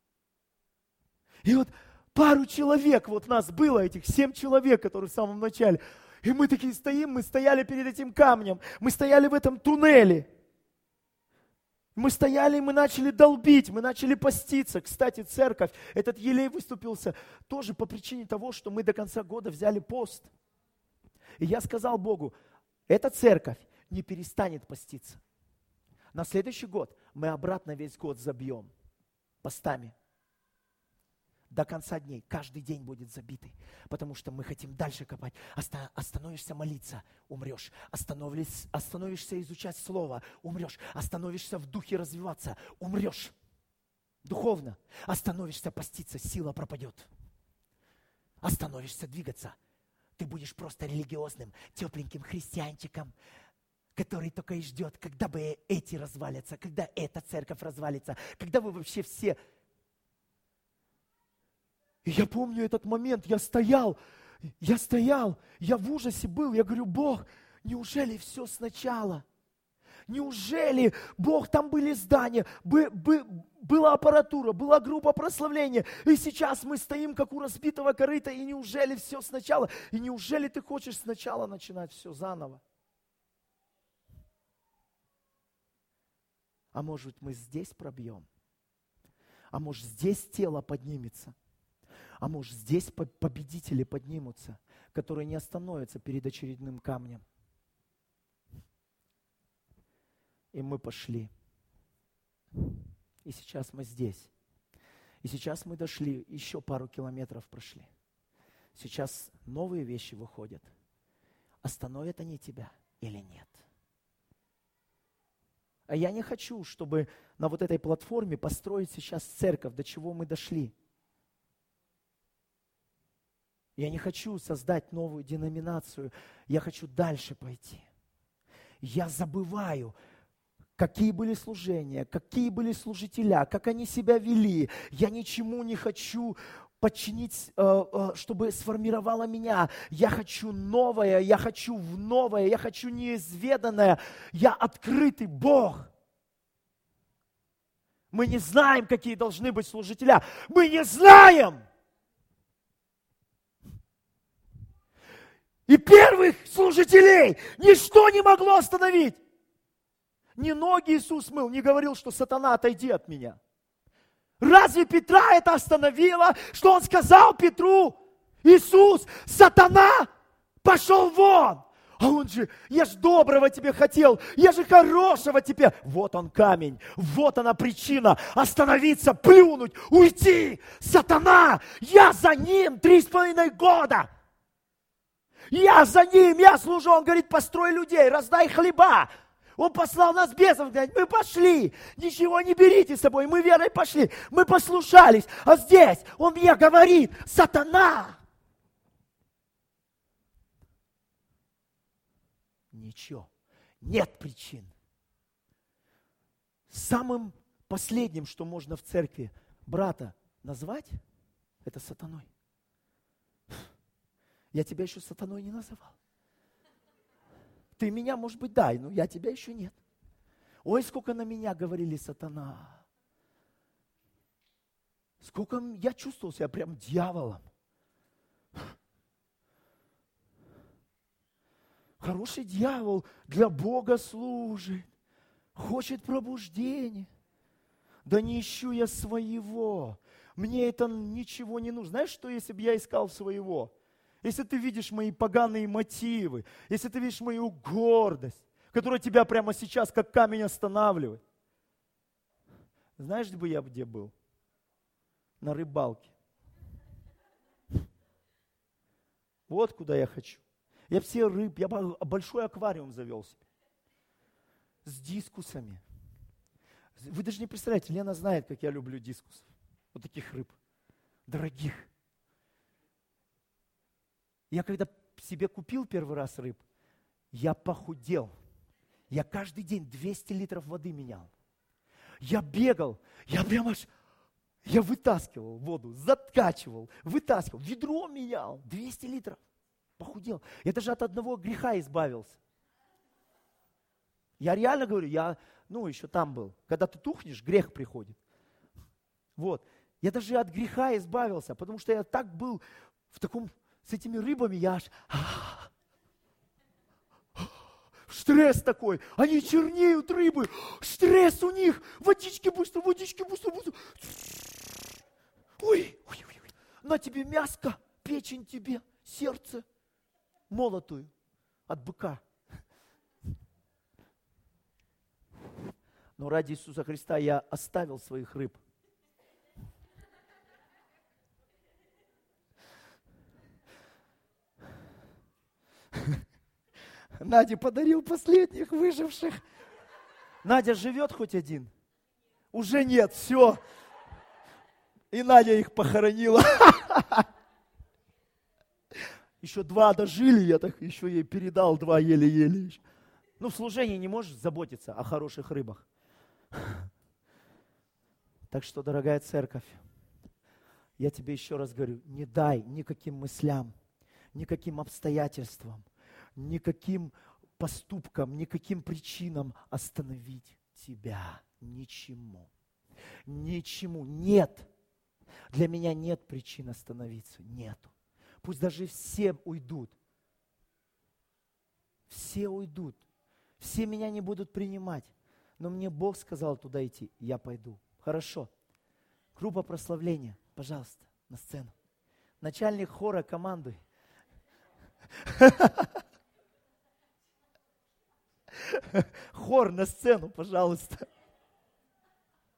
И вот пару человек, вот нас было, этих семь человек, которые в самом начале. И мы такие стоим, мы стояли перед этим камнем, мы стояли в этом туннеле. Мы стояли, и мы начали долбить, мы начали поститься. Кстати, церковь, этот елей выступился тоже по причине того, что мы до конца года взяли пост. И я сказал Богу, эта церковь не перестанет поститься. На следующий год мы обратно весь год забьем постами. До конца дней. Каждый день будет забитый. Потому что мы хотим дальше копать. Оста- остановишься молиться, умрешь. Остановишься, остановишься изучать Слово, умрешь. Остановишься в духе развиваться, умрешь. Духовно. Остановишься поститься, сила пропадет. Остановишься двигаться. Ты будешь просто религиозным, тепленьким христианчиком, который только и ждет, когда бы эти развалятся, когда эта церковь развалится, когда вы вообще все... И я помню этот момент, я стоял, я стоял, я в ужасе был, я говорю, Бог, неужели все сначала? Неужели, Бог, там были здания, бы, бы, была аппаратура, была группа прославления, и сейчас мы стоим, как у разбитого корыта, и неужели все сначала? И неужели ты хочешь сначала начинать все заново? А может, мы здесь пробьем? А может, здесь тело поднимется? А может, здесь победители поднимутся, которые не остановятся перед очередным камнем? И мы пошли. И сейчас мы здесь. И сейчас мы дошли, еще пару километров прошли. Сейчас новые вещи выходят. Остановят они тебя или нет? А я не хочу, чтобы на вот этой платформе построить сейчас церковь, до чего мы дошли. Я не хочу создать новую деноминацию. Я хочу дальше пойти. Я забываю, какие были служения, какие были служителя, как они себя вели. Я ничему не хочу подчинить, чтобы сформировало меня. Я хочу новое, я хочу в новое, я хочу неизведанное. Я открытый Бог. Мы не знаем, какие должны быть служителя. Мы не знаем! И первых служителей ничто не могло остановить. Ни ноги Иисус мыл, не говорил, что сатана, отойди от меня. Разве Петра это остановило, что он сказал Петру: Иисус, сатана, пошел вон. А он же, я же доброго тебе хотел, я же хорошего тебе. Вот он камень, вот она причина остановиться, плюнуть, уйти. Сатана, я за ним три с половиной года. Я за ним, я служу. Он говорит: построй людей, раздай хлеба. Он послал нас бесов, говорит: мы пошли, ничего не берите с собой, мы верой пошли, мы послушались. А здесь он мне говорит: сатана. Ничего, нет причин. Самым последним, что можно в церкви брата назвать, это сатаной. Я тебя еще сатаной не называл. Ты меня, может быть, дай, но я тебя еще нет. Ой, сколько на меня говорили сатана. Сколько я чувствовал себя прям дьяволом. Хороший дьявол для Бога служит. Хочет пробуждения. Да не ищу я своего. Мне это ничего не нужно. Знаешь, что если бы я искал своего? Если ты видишь мои поганые мотивы, если ты видишь мою гордость, которая тебя прямо сейчас как камень останавливает. Знаешь, бы я где был? На рыбалке. Вот куда я хочу. Я все рыб, я большой аквариум завел себе. С дискусами. Вы даже не представляете, Лена знает, как я люблю дискусов. Вот таких рыб. Дорогих. Я когда себе купил первый раз рыб, я похудел. Я каждый день двести литров воды менял. Я бегал, я прямо аж, я вытаскивал воду, закачивал, вытаскивал, ведро менял, двести литров. Похудел. Я даже от одного греха избавился. Я реально говорю, я, ну, еще там был. Когда ты тухнешь, грех приходит. Вот. Я даже от греха избавился, потому что я так был в таком... С этими рыбами я аж... Стресс такой. Они чернеют, рыбы. Стресс у них. Водички быстро, водички быстро, быстро. Ой, ой, ой. На тебе мяско, печень тебе, сердце. Молотую от быка. Но ради Иисуса Христа я оставил своих рыб. Наде подарил последних выживших. Надя живет хоть один? Уже нет, все. И Надя их похоронила. Еще два дожили, я так еще ей передал два еле-еле. Ну, в служении не можешь заботиться о хороших рыбах. Так что, дорогая церковь, я тебе еще раз говорю, не дай никаким мыслям, никаким обстоятельствам, никаким поступкам, никаким причинам остановить тебя. Ничему. Ничему. Нет. Для меня нет причин остановиться. Нету. Пусть даже все уйдут. Все уйдут. Все меня не будут принимать. Но мне Бог сказал туда идти. Я пойду. Хорошо. Группа прославления. Пожалуйста, на сцену. Начальник хора, командуй. Хор на сцену, пожалуйста.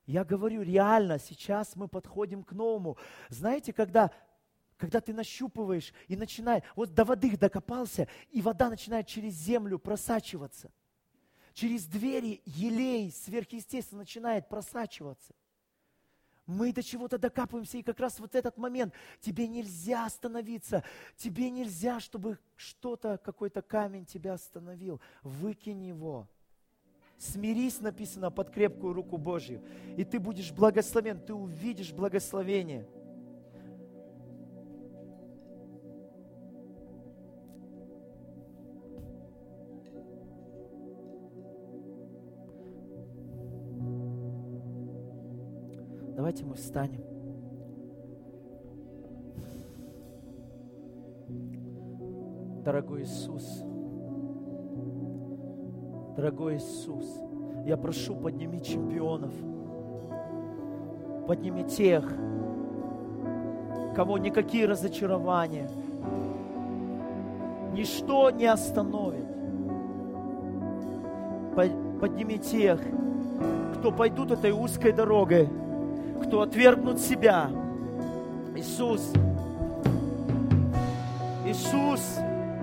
Я говорю, реально, сейчас мы подходим к новому. Знаете, когда, когда ты нащупываешь и начинаешь, вот до воды докопался, и вода начинает через землю просачиваться. Через двери елей сверхъестественно начинает просачиваться. Мы до чего-то докапываемся, и как раз вот этот момент, тебе нельзя остановиться, тебе нельзя, чтобы что-то, какой-то камень тебя остановил. Выкинь его. Смирись, написано, под крепкую руку Божью, и ты будешь благословен, ты увидишь благословение. Давайте мы встанем. Дорогой Иисус, дорогой Иисус, я прошу, подними чемпионов, подними тех, кого никакие разочарования, ничто не остановит. Подними тех, кто пойдут этой узкой дорогой, кто отвергнут себя. Иисус, Иисус,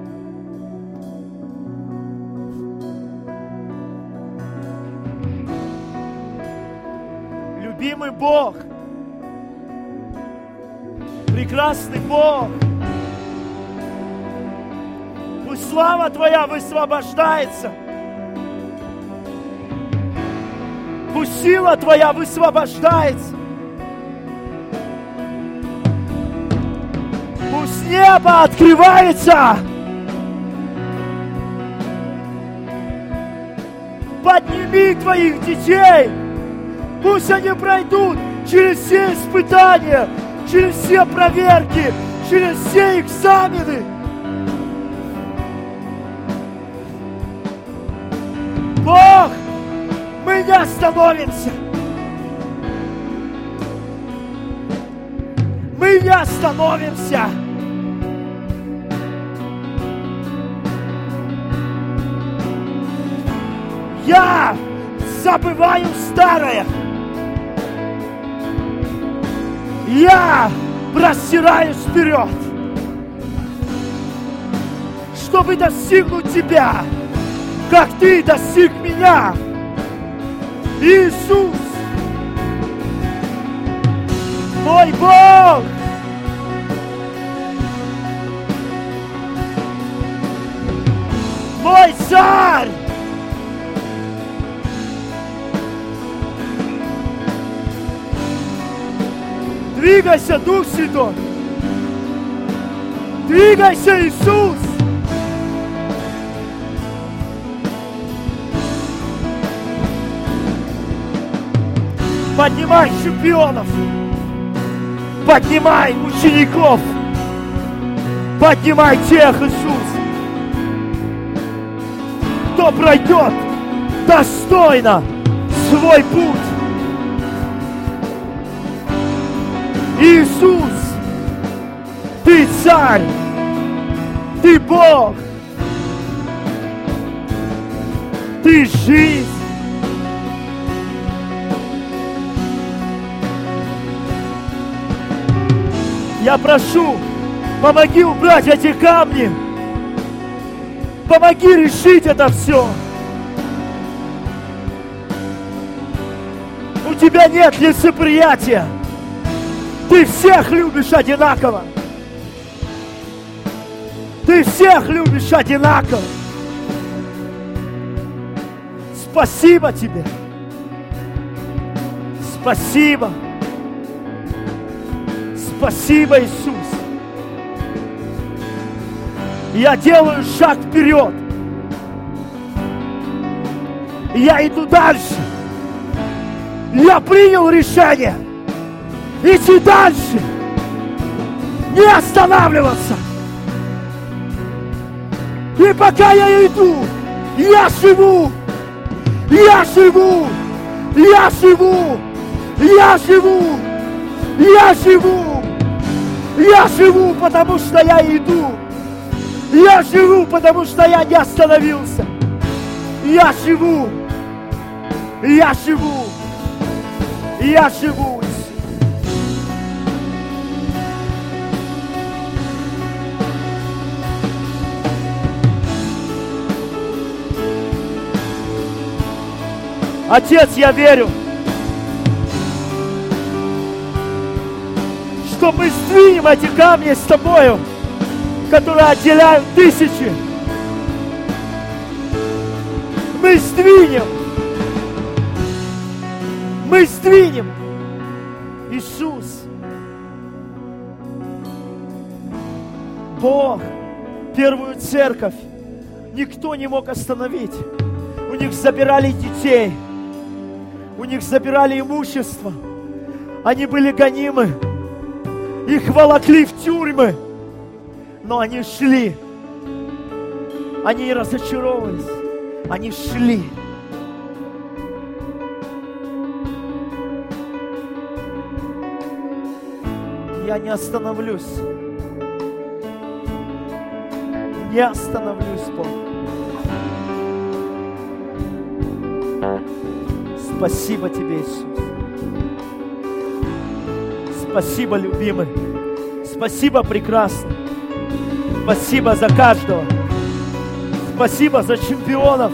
любимый Бог, прекрасный Бог, пусть слава Твоя высвобождается, пусть сила Твоя высвобождается. Пусть небо открывается. Подними Твоих детей. Пусть они пройдут через все испытания, через все проверки, через все экзамены. Бог, мы не остановимся. Мы не остановимся. Я забываю старое. Я простираюсь вперед, чтобы достигнуть Тебя, как Ты достиг меня. Иисус, мой Бог, мой Царь, двигайся, Дух Святой, двигайся, Иисус. Поднимай чемпионов, поднимай учеников, поднимай тех, Иисус, кто пройдет достойно свой путь. Иисус, Ты Царь, Ты Бог, Ты жизнь. Я прошу, помоги убрать эти камни. Помоги решить это все. У Тебя нет лицеприятия. Ты всех любишь одинаково. Ты всех любишь одинаково. Спасибо Тебе. Спасибо. Спасибо, Иисус. Я делаю шаг вперед. Я иду дальше. Я принял решение идти дальше. Не останавливаться. И пока я иду, я живу. Я живу. Я живу. Я живу. Я живу. Я живу, потому что я иду. Я живу, потому что я не остановился. Я живу. Я живу. И я живу, Иисус. Отец, я верю, что мы сдвинем эти камни с Тобою, которые отделяют тысячи. Мы сдвинем. Мы сдвинем. Иисус. Бог, первую церковь никто не мог остановить. У них забирали детей. У них забирали имущество. Они были гонимы. Их волокли в тюрьмы. Но они шли. Они не разочаровывались. Они шли. Я не остановлюсь. Не остановлюсь, Бог. Спасибо Тебе, Иисус. Спасибо, любимый. Спасибо, прекрасный. Спасибо за каждого. Спасибо за чемпионов.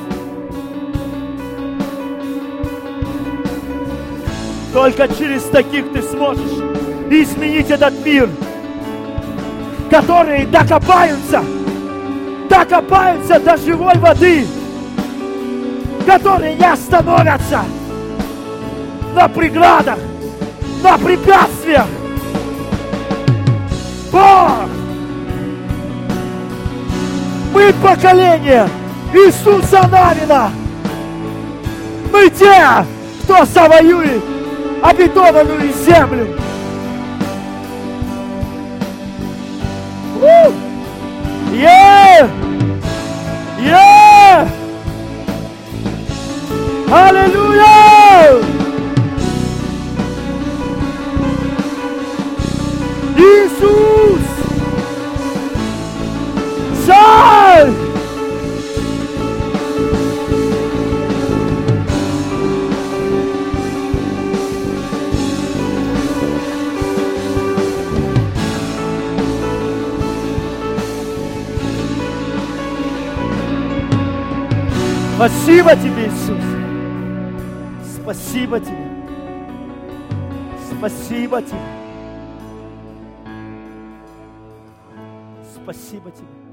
Только через таких ты сможешь изменить этот мир, которые докопаются, докопаются до живой воды, которые не остановятся на преградах, на препятствиях. Бог! Мы поколение Иисуса Навина. Мы те, кто завоюет обетованную землю. Yeah! Yeah! Аллилуйя! Иисус! Царь! Спасибо Тебе, Иисус. Спасибо Тебе. Спасибо Тебе. Спасибо Тебе.